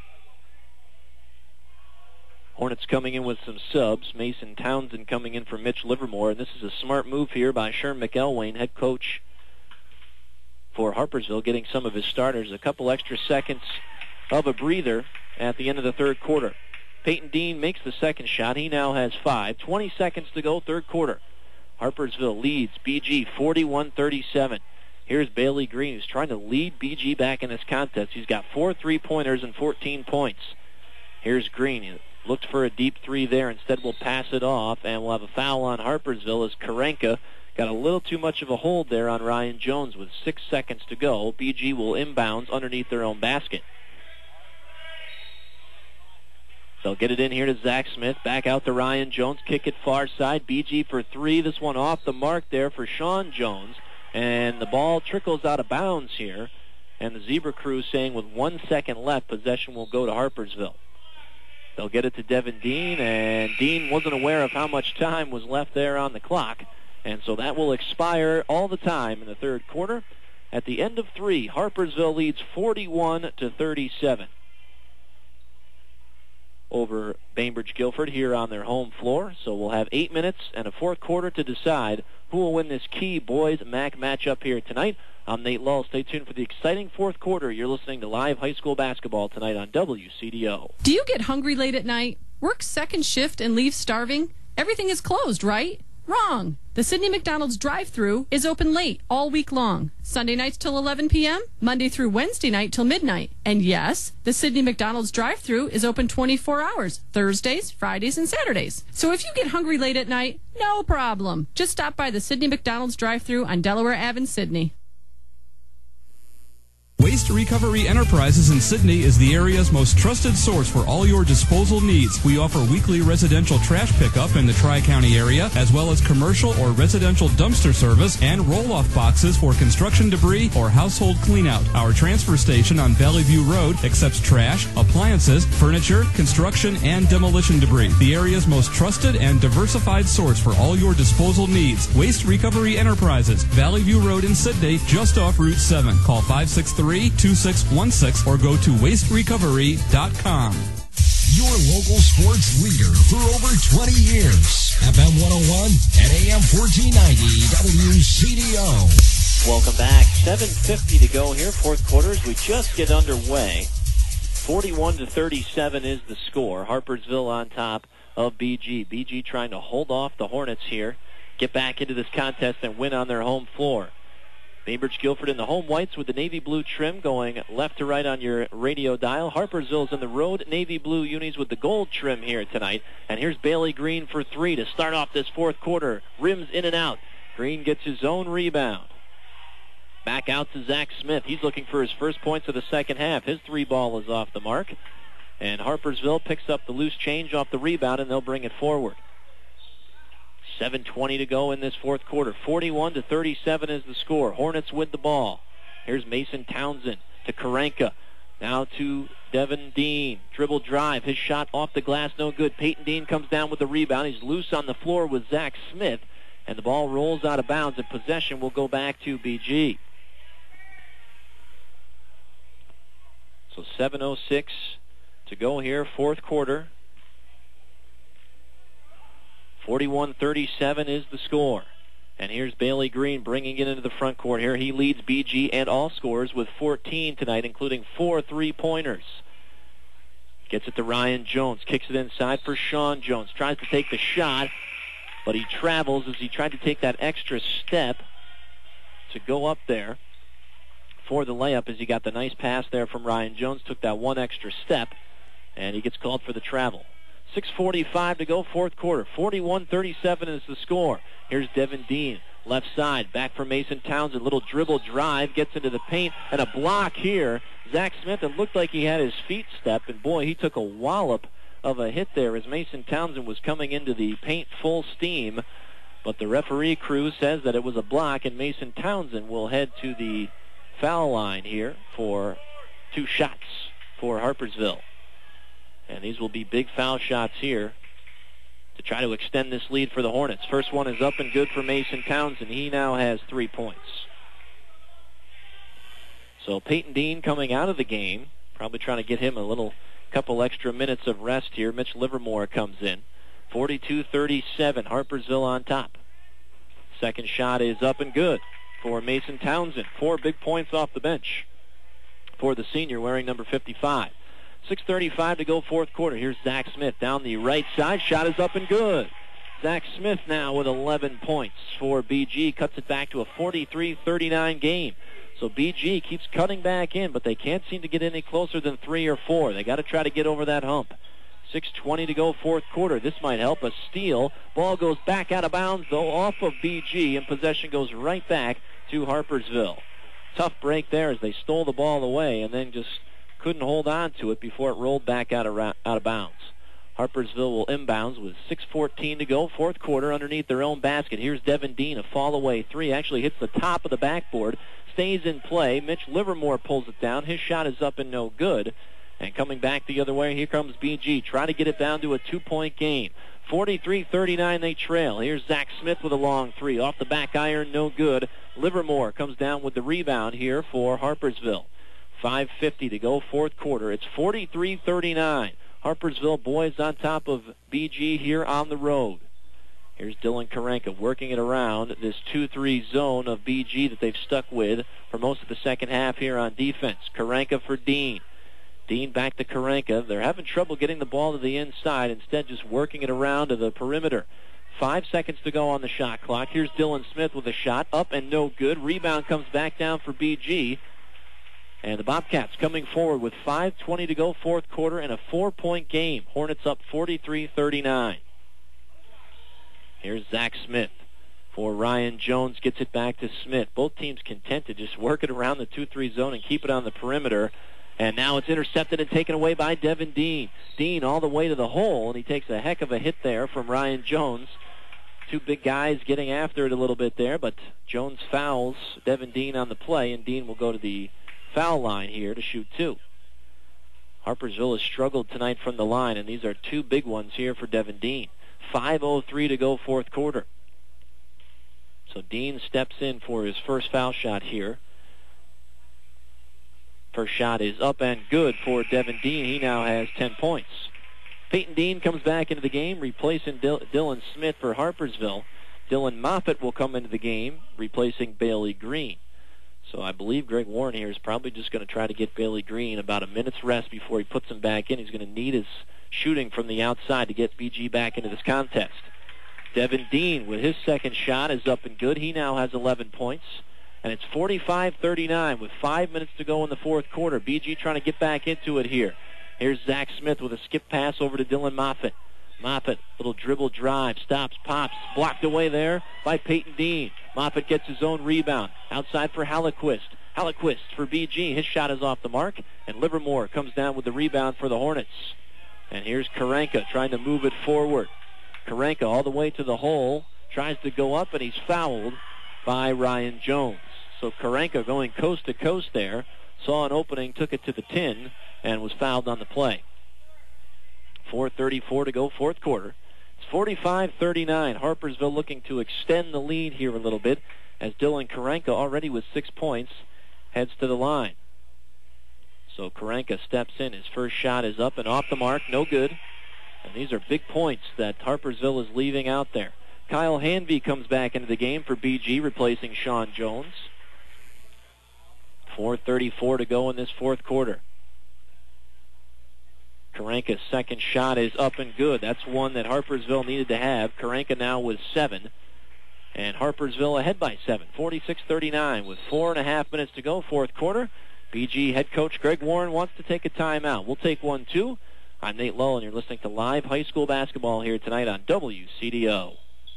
Hornets coming in with some subs. Mason Townsend coming in for Mitch Livermore, and this is a smart move here by Sherm McElwain, head coach for Harpersville, getting some of his starters a couple extra seconds of a breather at the end of the third quarter. Peyton Dean makes the second shot. He now has 5. 20 seconds to go, third quarter. Harpersville leads BG 41-37. Here's Bailey Green, who's trying to lead BG back in this contest. He's got 4 3-pointers and 14 points. Here's Green. He looked for a deep 3 there. Instead, we'll pass it off, and we'll have a foul on Harpersville as Karenka got a little too much of a hold there on Ryan Jones with 6 seconds to go. BG will inbounds underneath their own basket. They'll get it in here to Zach Smith. Back out to Ryan Jones. Kick it far side. BG for 3. This one off the mark there for Sean Jones. And the ball trickles out of bounds here. And the Zebra Crew saying with 1 second left, possession will go to Harpersville. They'll get it to Devin Dean. And Dean wasn't aware of how much time was left there on the clock. And so that will expire all the time in the third quarter. At the end of 3, Harpersville leads 41-37. Over Bainbridge Guilford here on their home floor. So we'll have 8 minutes and a fourth quarter to decide who will win this key boys MAC matchup here tonight. I'm Nate Lull. Stay tuned for the exciting fourth quarter. You're listening to live high school basketball tonight on WCDO.
Do you get hungry late at night, work second shift, and leave starving? Everything is closed, right? Wrong. The Sidney McDonald's drive-thru is open late all week long. Sunday nights till 11 p.m., Monday through Wednesday night till midnight. And yes, the Sidney McDonald's drive-thru is open 24 hours, Thursdays, Fridays, and Saturdays. So if you get hungry late at night, no problem. Just stop by the Sidney McDonald's drive-thru on Delaware Ave in Sidney.
Waste Recovery Enterprises in Sidney is the area's most trusted source for all your disposal needs. We offer weekly residential trash pickup in the Tri-County area, as well as commercial or residential dumpster service and roll-off boxes for construction debris or household cleanout. Our transfer station on Valley View Road accepts trash, appliances, furniture, construction, and demolition debris. The area's most trusted and diversified source for all your disposal needs. Waste Recovery Enterprises, Valley View Road in Sidney, just off Route 7. Call 563-2616 or go to wasterecovery.com.
Your local sports leader for over 20 years. FM 101 and AM 1490 WCDO.
Welcome back. 7:50 to go here, fourth quarter, as we just get underway. 41-37 is the score. Harpersville on top of BG. BG trying to hold off the Hornets here, get back into this contest and win on their home floor. Bainbridge Guilford in the home whites with the navy blue trim going left to right on your radio dial. Harpersville's in the road navy blue unis with the gold trim here tonight. And here's Bailey Green for three to start off this fourth quarter. Rims in and out. Green gets his own rebound. Back out to Zach Smith. He's looking for his first points of the second half. His three ball is off the mark. And Harpersville picks up the loose change off the rebound, and they'll bring it forward. 7:20 to go in this fourth quarter. 41-37 is the score. Hornets with the ball. Here's Mason Townsend to Karenka. Now to Devin Dean. Dribble drive. His shot off the glass, no good. Peyton Dean comes down with the rebound. He's loose on the floor with Zach Smith. And the ball rolls out of bounds, and possession will go back to BG. So 7:06 to go here, fourth quarter. 41-37 is the score. And here's Bailey Green bringing it into the front court here. He leads BG and all scorers with 14 tonight, including 4 3-pointers. Gets it to Ryan Jones. Kicks it inside for Sean Jones. Tries to take the shot, but he travels as he tried to take that extra step to go up there for the layup as he got the nice pass there from Ryan Jones. Took that one extra step, and he gets called for the travel. 6:45 to go, fourth quarter. 41-37 is the score. Here's Devin Dean, left side, back for Mason Townsend. Little dribble drive, gets into the paint, and a block here. Zach Smith, it looked like he had his feet stepped, and boy, he took a wallop of a hit there as Mason Townsend was coming into the paint full steam. But the referee crew says that it was a block, and Mason Townsend will head to the foul line here for 2 shots for Harpersville. And these will be big foul shots here to try to extend this lead for the Hornets. First one is up and good for Mason Townsend. He now has 3 points. So Peyton Dean coming out of the game, probably trying to get him a couple extra minutes of rest here. Mitch Livermore comes in. 42-37, Harpersville on top. Second shot is up and good for Mason Townsend. 4 big points off the bench for the senior wearing number 55. 6:35 to go, fourth quarter. Here's Zach Smith down the right side. Shot is up and good. Zach Smith now with 11 points for BG. Cuts it back to a 43-39 game. So BG keeps cutting back in, but they can't seem to get any closer than 3 or 4. They got to try to get over that hump. 6:20 to go, fourth quarter. This might help. A steal. Ball goes back out of bounds, though, off of BG, and possession goes right back to Harpersville. Tough break there as they stole the ball away and then just couldn't hold on to it before it rolled back out of bounds. Harpersville will inbounds with 6:14 to go, fourth quarter, underneath their own basket. Here's Devin Dean, a fall-away 3. Actually hits the top of the backboard, stays in play. Mitch Livermore pulls it down. His shot is up and no good. And coming back the other way, here comes BG, trying to get it down to a 2-point game. 43-39, they trail. Here's Zach Smith with a long 3. Off the back iron, no good. Livermore comes down with the rebound here for Harpersville. 5:50 to go, fourth quarter. It's 43-39. Harpersville boys on top of BG here on the road. Here's Dylan Karenka working it around this 2-3 zone of BG that they've stuck with for most of the second half here on defense. Karenka for Dean. Dean back to Karenka. They're having trouble getting the ball to the inside, instead just working it around to the perimeter. 5 seconds to go on the shot clock. Here's Dylan Smith with a shot, up and no good. Rebound comes back down for BG. And the Bobcats coming forward with 5:20 to go, fourth quarter, and a 4-point game. Hornets up 43-39. Here's Zach Smith for Ryan Jones. Gets it back to Smith. Both teams content to just work it around the 2-3 zone and keep it on the perimeter. And now it's intercepted and taken away by Devin Dean. Dean all the way to the hole, and he takes a heck of a hit there from Ryan Jones. 2 big guys getting after it a little bit there, but Jones fouls Devin Dean on the play, and Dean will go to the foul line here to shoot 2. Harpersville has struggled tonight from the line, and these are 2 big ones here for Devin Dean. 5:03 to go, fourth quarter. So Dean steps in for his first foul shot here. First shot is up and good for Devin Dean. He now has 10 points. Peyton Dean comes back into the game, replacing Dylan Smith for Harpersville. Dylan Moffitt will come into the game, replacing Bailey Green. So I believe Greg Warren here is probably just going to try to get Bailey Green about a minute's rest before he puts him back in. He's going to need his shooting from the outside to get BG back into this contest. Devin Dean with his second shot is up and good. He now has 11 points. And it's 45-39 with 5 minutes to go in the fourth quarter. BG trying to get back into it here. Here's Zach Smith with a skip pass over to Dylan Moffitt. Moffitt, little dribble drive, stops, pops, blocked away there by Peyton Dean. Moffitt gets his own rebound. Outside for Hallequist. Hallequist for BG. His shot is off the mark, and Livermore comes down with the rebound for the Hornets. And here's Karanka trying to move it forward. Karanka all the way to the hole, tries to go up, and he's fouled by Ryan Jones. So Karanka going coast to coast there, saw an opening, took it to the tin, and was fouled on the play. 4:34 to go, fourth quarter. It's 45-39. Harpersville looking to extend the lead here a little bit as Dylan Karanka, already with 6 points, heads to the line. So Karanka steps in. His first shot is up and off the mark. No good. And these are big points that Harpersville is leaving out there. Kyle Hanvey comes back into the game for BG, replacing Sean Jones. 4:34 to go in this fourth quarter. Karanka's second shot is up and good. That's one that Harpersville needed to have. Karanka now with 7. And Harpersville ahead by 7. 46-39 with 4.5 minutes to go, fourth quarter. BG head coach Greg Warren wants to take a timeout. We'll take one, too. I'm Nate Lowe, and you're listening to live high school basketball here tonight on WCDO.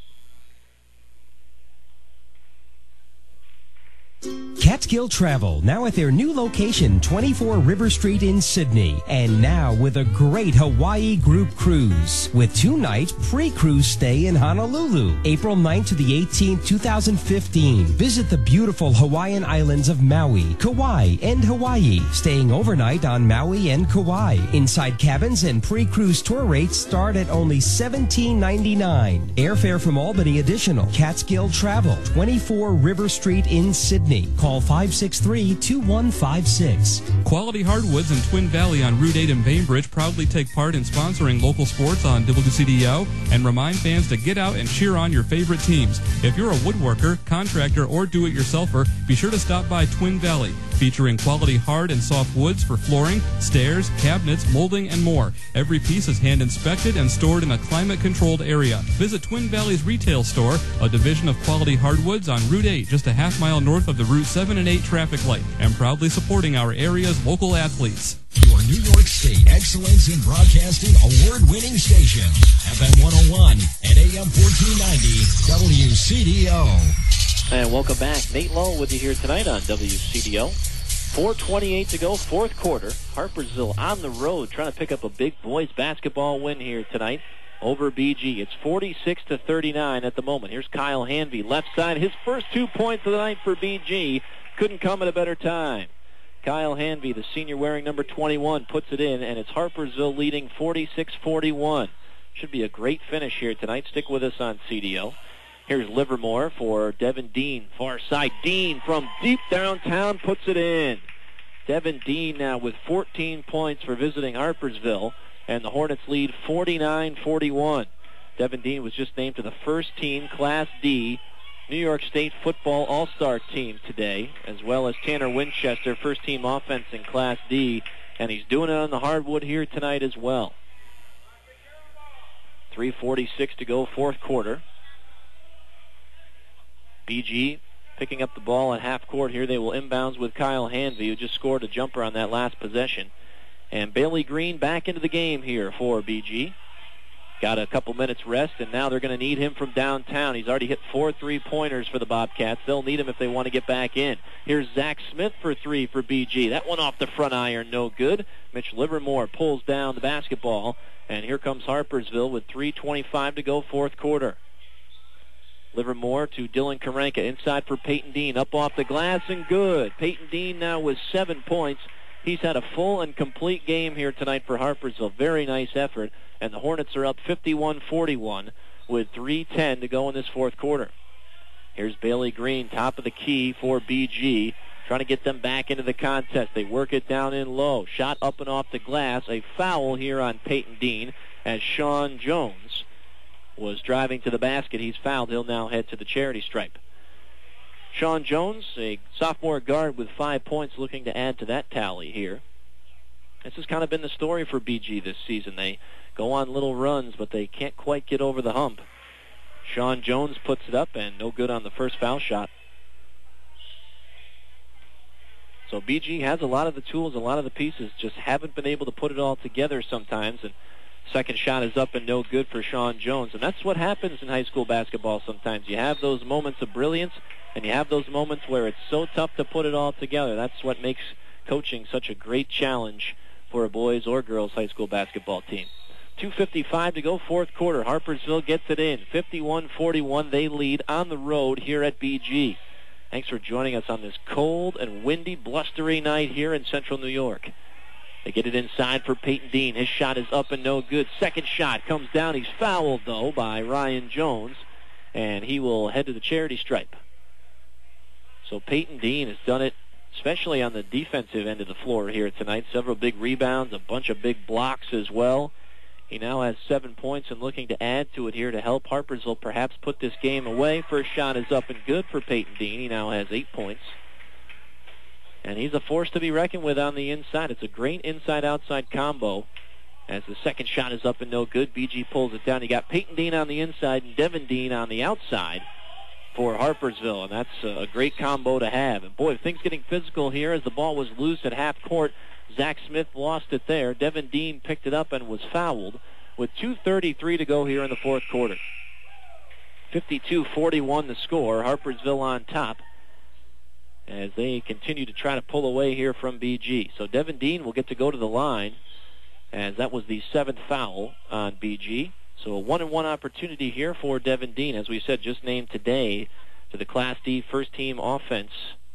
Catskill Travel, now at their new location, 24 River Street in Sydney. And now with a great Hawaii group cruise with 2-night pre-cruise stay in Honolulu, April 9th to the 18th, 2015. Visit the beautiful Hawaiian islands of Maui, Kauai, and Hawaii, staying overnight on Maui and Kauai. Inside cabins and pre-cruise tour rates start at only $17.99. Airfare from Albany additional. Catskill Travel, 24 River Street in Sydney. Call 563-2156.
Quality Hardwoods in Twin Valley on Route 8 in Bainbridge proudly take part in sponsoring local sports on WCDO and remind fans to get out and cheer on your favorite teams. If you're a woodworker, contractor, or do-it-yourselfer, be sure to stop by Twin Valley, featuring quality hard and soft woods for flooring, stairs, cabinets, molding, and more. Every piece is hand-inspected and stored in a climate-controlled area. Visit Twin Valley's retail store, a division of Quality Hardwoods on Route 8, just a half-mile north of the Route 7 and 8 traffic light, and proudly supporting our area's local athletes.
Your New York State Excellence in Broadcasting award-winning station, FM 101 and AM 1490, WCDO.
And welcome back. Nate Lowe with you here tonight on WCDO. 4:28 to go, fourth quarter. Harpersville on the road trying to pick up a big boys basketball win here tonight over BG. It's 46-39 at the moment. Here's Kyle Hanvey, left side. His first 2 points of the night for BG. Couldn't come at a better time. Kyle Hanvey, the senior wearing number 21, puts it in, and it's Harpersville leading 46-41. Should be a great finish here tonight. Stick with us on CDO. Here's Livermore for Devin Dean. Far side. Dean from deep downtown puts it in. Devin Dean now with 14 points for visiting Harpersville, and the Hornets lead 49-41. Devin Dean was just named to the first team Class D New York State football all-star team today, as well as Tanner Winchester, first team offense in Class D, and he's doing it on the hardwood here tonight as well. 3:46 to go, fourth quarter. BG picking up the ball at half court here. They will inbounds with Kyle Hanvey, who just scored a jumper on that last possession. And Bailey Green back into the game here for BG. Got a couple minutes rest, and now they're going to need him from downtown. He's already hit 4 3-pointers for the Bobcats. They'll need him if they want to get back in. Here's Zach Smith for 3 for BG. That one off the front iron, no good. Mitch Livermore pulls down the basketball, and here comes Harpersville with 3:25 to go, fourth quarter. Livermore to Dylan Karanka, inside for Peyton Dean, up off the glass and good. Peyton Dean now with 7 points. He's had a full and complete game here tonight for Harpersville. Very nice effort, and the Hornets are up 51-41 with 3:10 to go in this fourth quarter. Here's Bailey Green, top of the key for BG, trying to get them back into the contest. They work it down in low. Shot up and off the glass. A foul here on Peyton Dean as Sean Jones was driving to the basket. He's fouled. He'll now head to the charity stripe. Sean Jones, a sophomore guard with 5 points, looking to add to that tally here. This has kind of been the story for BG this season. They go on little runs, but they can't quite get over the hump. Sean Jones puts it up, and no good on the first foul shot. So BG has a lot of the tools, a lot of the pieces, just haven't been able to put it all together sometimes. And second shot is up and no good for Sean Jones. And that's what happens in high school basketball sometimes. You have those moments of brilliance, and you have those moments where it's so tough to put it all together. That's what makes coaching such a great challenge for a boys or girls high school basketball team. 2:55 to go, fourth quarter. Harpersville gets it in. 51-41, they lead on the road here at BG. Thanks for joining us on this cold and windy, blustery night here in central New York. They get it inside for Peyton Dean. His shot is up and no good. Second shot comes down. He's fouled, though, by Ryan Jones, and he will head to the charity stripe. So Peyton Dean has done it, especially on the defensive end of the floor here tonight. Several big rebounds, a bunch of big blocks as well. He now has 7 points and looking to add to it here to help Harpersville perhaps put this game away. First shot is up and good for Peyton Dean. He now has 8 points. And he's a force to be reckoned with on the inside. It's a great inside-outside combo. As the second shot is up and no good, BG pulls it down. You got Peyton Dean on the inside and Devin Dean on the outside for Harpersville, and that's a great combo to have. And boy, things getting physical here as the ball was loose at half court. Zach Smith lost it there. Devin Dean picked it up and was fouled with 2:33 to go here in the fourth quarter. 52-41 the score. Harpersville on top as they continue to try to pull away here from BG. So Devin Dean will get to go to the line as that was the 7th foul on BG. So a 1-and-1 opportunity here for Devin Dean, as we said, just named today to the Class D first-team offense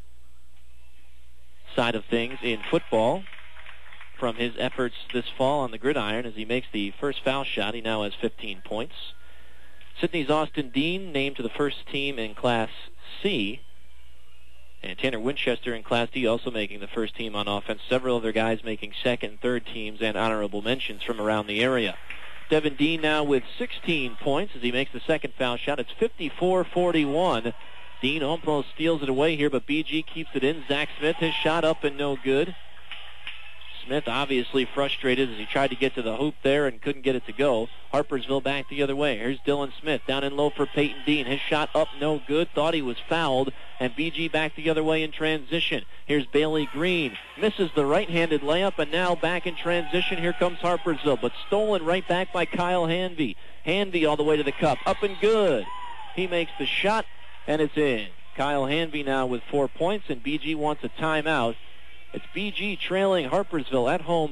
side of things in football from his efforts this fall on the gridiron as he makes the first foul shot. He now has 15 points. Sydney's Austin Dean named to the first team in Class C. And Tanner Winchester in Class D also making the first team on offense. Several other guys making second and third teams and honorable mentions from around the area. Devin Dean now with 16 points as he makes the second foul shot. It's 54-41. Dean almost steals it away here, but BG keeps it in. Zach Smith, his shot up and no good. Smith obviously frustrated as he tried to get to the hoop there and couldn't get it to go. Harpersville back the other way. Here's Dylan Smith down in low for Peyton Dean. His shot up no good. Thought he was fouled. And BG back the other way in transition. Here's Bailey Green. Misses the right-handed layup, and now back in transition. Here comes Harpersville, but stolen right back by Kyle Hanvey. Hanvey all the way to the cup. Up and good. He makes the shot, and it's in. Kyle Hanvey now with 4 points, and BG wants a timeout. It's BG trailing Harpersville at home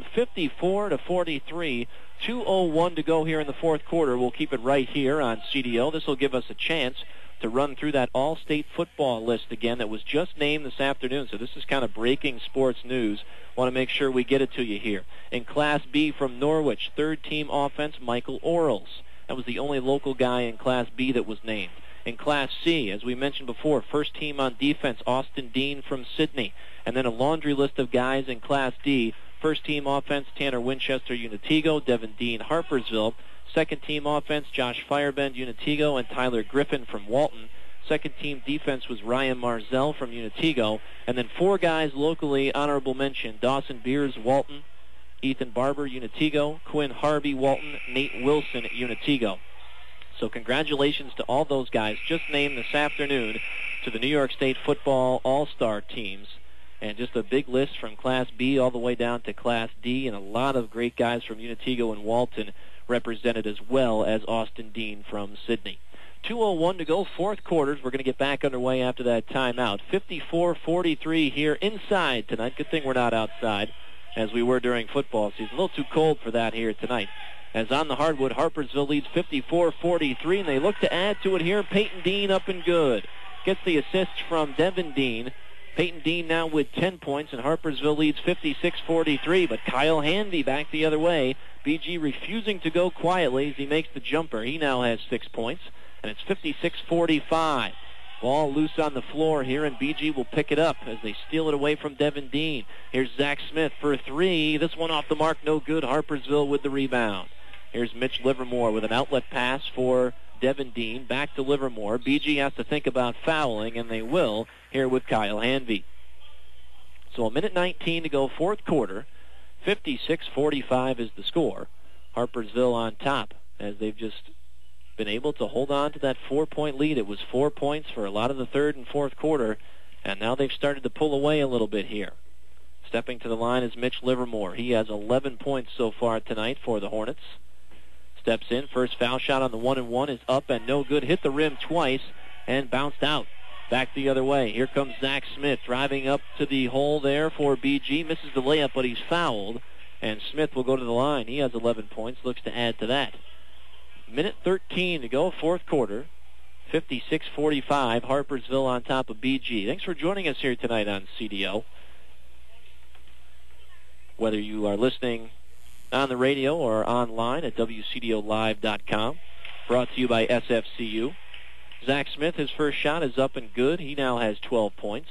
54-43. 2:01 to go here in the fourth quarter. We'll keep it right here on CDO. This will give us a chance to run through that all-state football list again that was just named this afternoon. So this is kind of breaking sports news. Want to make sure we get it to you here. In Class B from Norwich, third-team offense, Michael Orals. That was the only local guy in Class B that was named. In Class C, as we mentioned before, first team on defense, Austin Dean from Sydney. And then a laundry list of guys in Class D. First team offense, Tanner Winchester, Unitego, Devin Dean, Harpersville. Second team offense, Josh Firebend, Unitego, and Tyler Griffin from Walton. Second team defense was Ryan Marzell from Unitego. And then 4 guys locally, honorable mention, Dawson Beers, Walton, Ethan Barber, Unitego, Quinn Harvey, Walton, Nate Wilson at Unitego. So congratulations to all those guys just named this afternoon to the New York State Football All-Star teams. And just a big list from Class B all the way down to Class D, and a lot of great guys from Unitego and Walton represented, as well as Austin Dean from Sydney. 2:01 to go, fourth quarters. We're going to get back underway after that timeout. 54-43 here inside tonight. Good thing we're not outside, as we were during football season. A little too cold for that here tonight. As on the hardwood, Harpersville leads 54-43, and they look to add to it here. Peyton Dean up and good. Gets the assist from Devin Dean. Peyton Dean now with 10 points, and Harpersville leads 56-43. But Kyle Hanvey back the other way. BG refusing to go quietly as he makes the jumper. He now has 6 points, and it's 56-45. Ball loose on the floor here, and BG will pick it up as they steal it away from Devin Dean. Here's Zach Smith for 3. This one off the mark, no good. Harpersville with the rebound. Here's Mitch Livermore with an outlet pass for Devin Dean. Back to Livermore. BG has to think about fouling, and they will here with Kyle Hanvey. So 1:19 to go, fourth quarter. 56-45 is the score. Harpersville on top as they've just been able to hold on to that 4-point lead. It was 4 points for a lot of the third and fourth quarter, and now they've started to pull away a little bit here. Stepping to the line is Mitch Livermore. He has 11 points so far tonight for the Hornets. Steps in. First foul shot on the 1-and-1 is up and no good. Hit the rim twice and bounced out. Back the other way. Here comes Zach Smith driving up to the hole there for BG. Misses the layup, but he's fouled. And Smith will go to the line. He has 11 points. Looks to add to that. Minute 13 to go, fourth quarter. 56-45. Harpersville on top of BG. Thanks for joining us here tonight on CDO. Whether you are listening on the radio or online at WCDOLive.com. Brought to you by SFCU. Zach Smith, his first shot is up and good. He now has 12 points.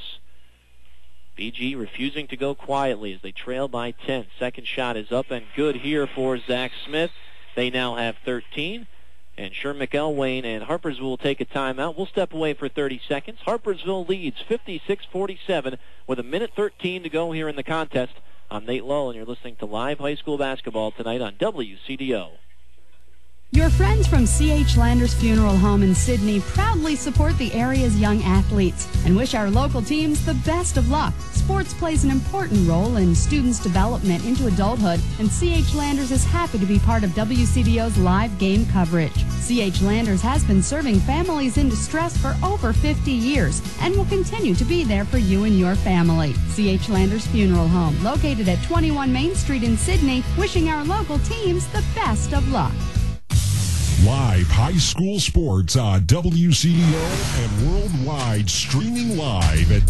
BG refusing to go quietly as they trail by 10. Second shot is up and good here for Zach Smith. They now have 13. And Sherm McElwain and Harpersville will take a timeout. We'll step away for 30 seconds. Harpersville leads 56-47 with a minute 13 to go here in the contest. I'm Nate Lowe, and you're listening to live high school basketball tonight on WCDO.
Your friends from C.H. Landers Funeral Home in Sydney proudly support the area's young athletes and wish our local teams the best of luck. Sports plays an important role in students' development into adulthood, and C.H. Landers is happy to be part of WCDO's live game coverage. C.H. Landers has been serving families in distress for over 50 years and will continue to be there for you and your family. C.H. Landers Funeral Home, located at 21 Main Street in Sydney, wishing our local teams the best of luck.
Live high school sports on WCDO and worldwide, streaming live at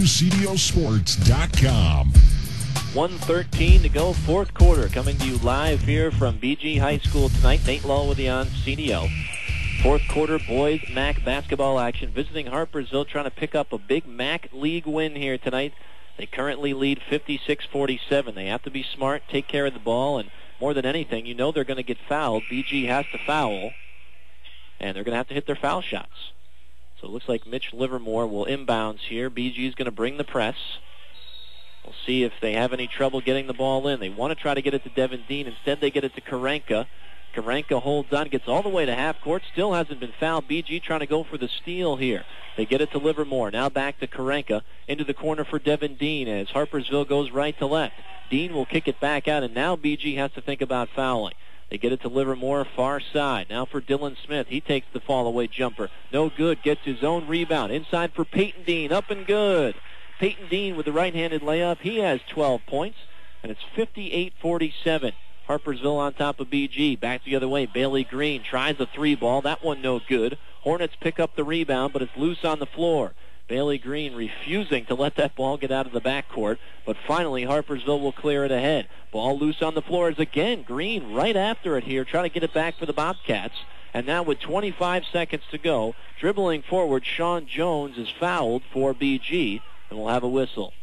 WCDOsports.com.
1:13 to go, fourth quarter, coming to you live here from BG High School tonight. Nate Lowe with you on CDO. Fourth quarter boys MAC basketball action, visiting Harpersville, trying to pick up a big MAC league win here tonight. They currently lead 56-47. They have to be smart, take care of the ball, and more than anything, you know they're going to get fouled. BG has to foul, and they're going to have to hit their foul shots. So it looks like Mitch Livermore will inbounds here. BG is going to bring the press. We'll see if they have any trouble getting the ball in. They want to try to get it to Devin Dean. Instead, they get it to Karenka. Karenka holds on, gets all the way to half court, still hasn't been fouled. BG trying to go for the steal here. They get it to Livermore. Now back to Karenka. Into the corner for Devin Dean as Harpersville goes right to left. Dean will kick it back out, and now BG has to think about fouling. They get it to Livermore, far side. Now for Dylan Smith. He takes the fall-away jumper. No good. Gets his own rebound. Inside for Peyton Dean. Up and good. Peyton Dean with the right-handed layup. He has 12 points, and it's 58-47. Harpersville on top of BG. Back the other way. Bailey Green tries the three ball. That one no good. Hornets pick up the rebound, but it's loose on the floor. Bailey Green refusing to let that ball get out of the backcourt, but finally Harpersville will clear it ahead. Ball loose on the floor is again Green right after it here, trying to get it back for the Bobcats. And now with 25 seconds to go, dribbling forward, Sean Jones is fouled for BG, and we'll have a whistle.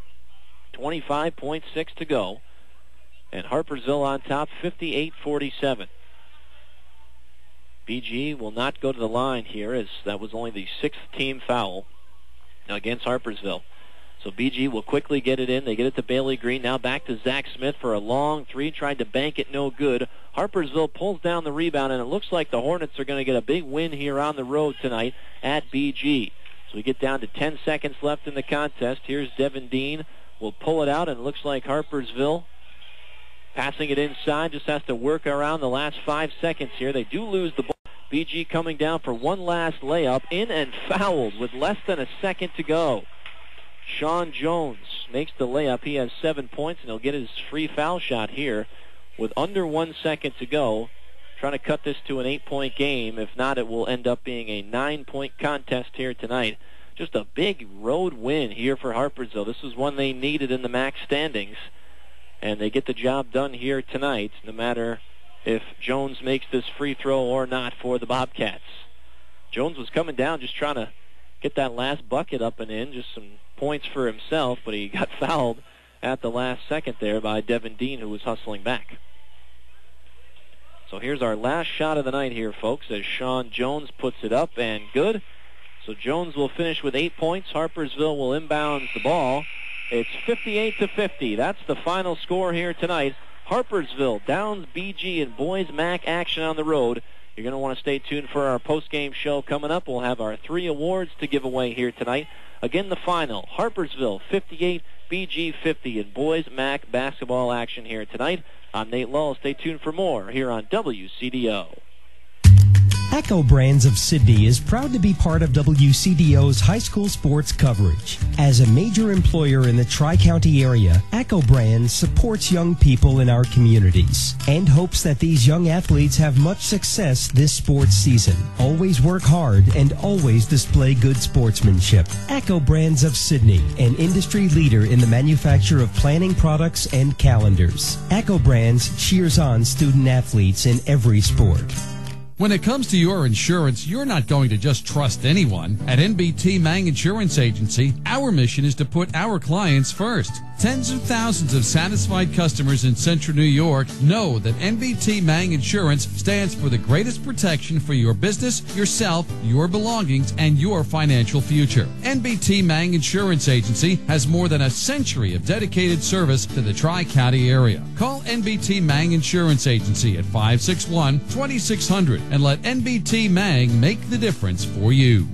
25.6 to go, and Harpersville on top, 58-47. BG will not go to the line here, as that was only the sixth team foul against Harpersville. So BG will quickly get it in. They get it to Bailey Green. Now back to Zach Smith for a long three. Tried to bank it, no good. Harpersville pulls down the rebound, and it looks like the Hornets are going to get a big win here on the road tonight at BG. So we get down to 10 seconds left in the contest. Here's Devin Dean. Will pull it out, and it looks like Harpersville passing it inside. Just has to work around the last 5 seconds here. They do lose the ball. BG coming down for one last layup, in and fouled with less than a second to go. Sean Jones makes the layup. He has 7 points, and he'll get his free foul shot here with under 1 second to go. Trying to cut this to an 8-point game. If not, it will end up being a 9-point contest here tonight. Just a big road win here for Harpersville. This is one they needed in the MAC standings, and they get the job done here tonight, no matter if Jones makes this free throw or not for the Bobcats. Jones was coming down just trying to get that last bucket up and in, just some points for himself, but he got fouled at the last second there by Devin Dean, who was hustling back. So here's our last shot of the night here, folks, as Sean Jones puts it up, and good. So Jones will finish with 8 points. Harpersville will inbound the ball. It's 58-50. That's the final score here tonight. Harpersville downs BG in boys MAC action on the road. You're going to want to stay tuned for our post-game show coming up. We'll have our 3 awards to give away here tonight. Again, the final, Harpersville 58, BG 50 in boys MAC basketball action here tonight. I'm Nate Lull. Stay tuned for more here on WCDO.
Echo Brands of Sydney is proud to be part of WCDO's high school sports coverage. As a major employer in the Tri-County area, Echo Brands supports young people in our communities and hopes that these young athletes have much success this sports season. Always work hard and always display good sportsmanship. Echo Brands of Sydney, an industry leader in the manufacture of planning products and calendars. Echo Brands cheers on student athletes in every sport.
When it comes to your insurance, you're not going to just trust anyone. At NBT Mang Insurance Agency, our mission is to put our clients first. Tens of thousands of satisfied customers in Central New York know that NBT Mang Insurance stands for the greatest protection for your business, yourself, your belongings, and your financial future. NBT Mang Insurance Agency has more than a century of dedicated service to the Tri-County area. Call NBT Mang Insurance Agency at 561-2600 and let NBT Mang make the difference for you.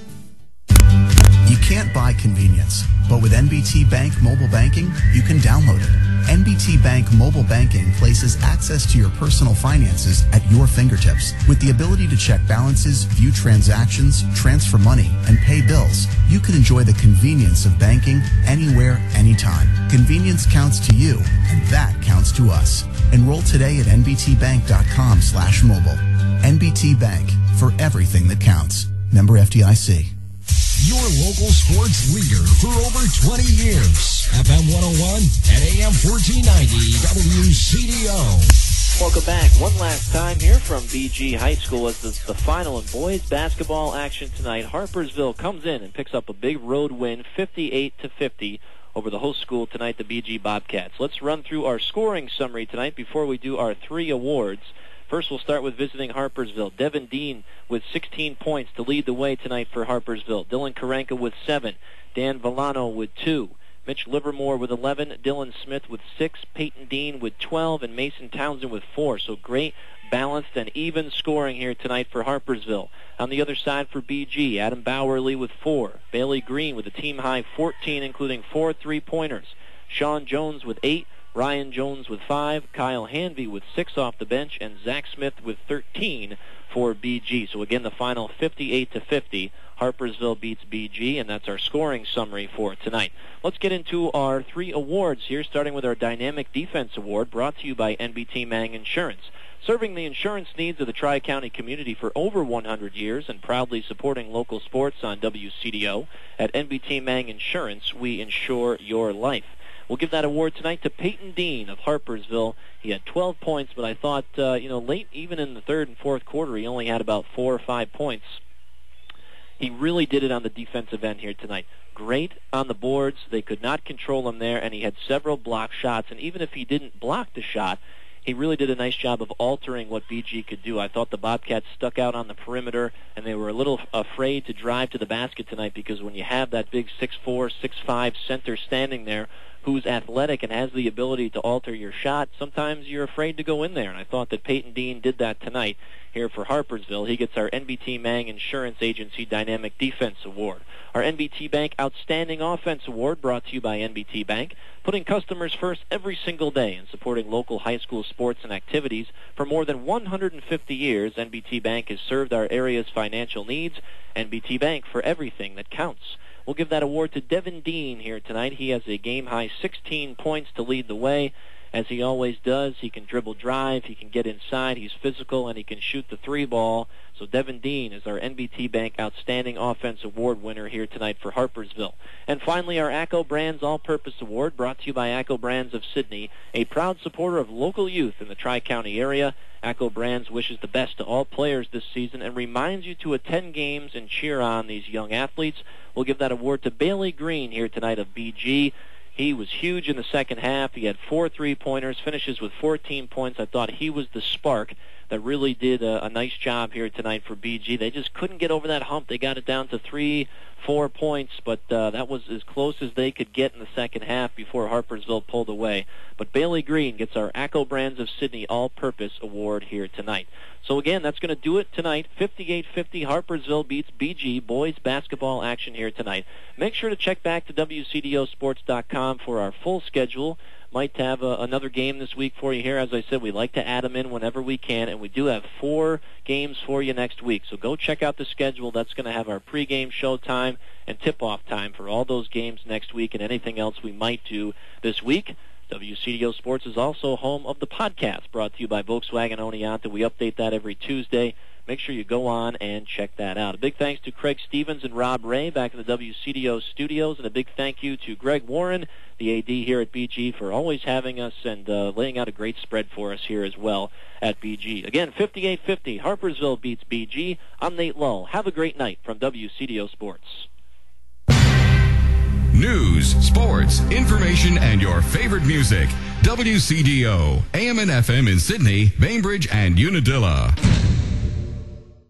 You can't buy convenience, but with NBT Bank mobile banking, you can download it. NBT Bank mobile banking places access to your personal finances at your fingertips. With the ability to check balances, view transactions, transfer money, and pay bills, you can enjoy the convenience of banking anywhere, anytime. Convenience counts to you, and that counts to us. Enroll today at nbtbank.com/mobile. NBT Bank, for everything that counts. Member FDIC.
Your local sports leader for over 20 years. FM 101 and AM 1490 WCDO.
Welcome back one last time here from BG High School as the final in boys basketball action tonight. Harpersville comes in and picks up a big road win, 58-50 over the host school tonight, the BG Bobcats. Let's run through our scoring summary tonight before we do our 3 awards. First, we'll start with visiting Harpersville. Devin Dean with 16 points to lead the way tonight for Harpersville. Dylan Karenka with 7. Dan Villano with 2. Mitch Livermore with 11. Dylan Smith with 6. Peyton Dean with 12. And Mason Townsend with 4. So great, balanced, and even scoring here tonight for Harpersville. On the other side for BG, Adam Bowerly with 4. Bailey Green with a team-high 14, including 4 3-pointers. Sean Jones with 8. Ryan Jones with 5, Kyle Hanvey with 6 off the bench, and Zach Smith with 13 for BG. So again, the final 58-50. Harpersville beats BG, and that's our scoring summary for tonight. Let's get into our 3 awards here, starting with our Dynamic Defense Award, brought to you by NBT Mang Insurance. Serving the insurance needs of the Tri-County community for over 100 years and proudly supporting local sports on WCDO. At NBT Mang Insurance, we insure your life. We'll give that award tonight to Peyton Dean of Harpersville. He had 12 points, but I thought, late, even in the third and fourth quarter, he only had about 4 or 5 points. He really did it on the defensive end here tonight. Great on the boards. They could not control him there, and he had several block shots. And even if he didn't block the shot, he really did a nice job of altering what BG could do. I thought the Bobcats stuck out on the perimeter, and they were a little afraid to drive to the basket tonight because when you have that big 6'4", 6'5" center standing there who's athletic and has the ability to alter your shot, sometimes you're afraid to go in there. And I thought that Peyton Dean did that tonight here for Harpersville. He gets our NBT Mang Insurance Agency Dynamic Defense Award. Our NBT Bank Outstanding Offense Award brought to you by NBT Bank, putting customers first every single day and supporting local high school sports and activities. For more than 150 years, NBT Bank has served our area's financial needs. NBT Bank, for everything that counts. We'll give that award to Devin Dean here tonight. He has a game-high 16 points to lead the way. As he always does, he can dribble drive, he can get inside, he's physical, and he can shoot the 3 ball. So Devin Dean is our NBT Bank Outstanding Offense Award winner here tonight for Harpersville. And finally, our ACCO Brands All-Purpose Award, brought to you by ACCO Brands of Sydney, a proud supporter of local youth in the Tri-County area. ACCO Brands wishes the best to all players this season and reminds you to attend games and cheer on these young athletes. We'll give that award to Bailey Green here tonight of BG. He was huge in the second half. He had 4 3-pointers, finishes with 14 points. I thought he was the spark that really did a nice job here tonight for BG. They just couldn't get over that hump. They got it down to 3-4 points, but that was as close as they could get in the second half before Harpersville pulled away. But Bailey Green gets our ACCO Brands of Sidney All-Purpose Award here tonight. So again, that's going to do it tonight. 58-50, Harpersville beats BG. Boys basketball action here tonight. Make sure to check back to WCDOsports.com for our full schedule. Might have another game this week for you here. As I said, we like to add them in whenever we can, and we do have 4 games for you next week. So go check out the schedule. That's going to have our pregame show time and tip-off time for all those games next week and anything else we might do this week. WCDO Sports is also home of the podcast brought to you by Volkswagen Oneonta. We update that every Tuesday. Make sure you go on and check that out. A big thanks to Craig Stevens and Rob Ray back in the WCDO studios, and a big thank you to Greg Warren, the AD here at BG, for always having us and laying out a great spread for us here as well at BG. Again, 58-50, Harpersville beats BG. I'm Nate Lull. Have a great night from WCDO Sports.
News, sports, information, and your favorite music. WCDO, AM and FM in Sydney, Bainbridge, and Unadilla.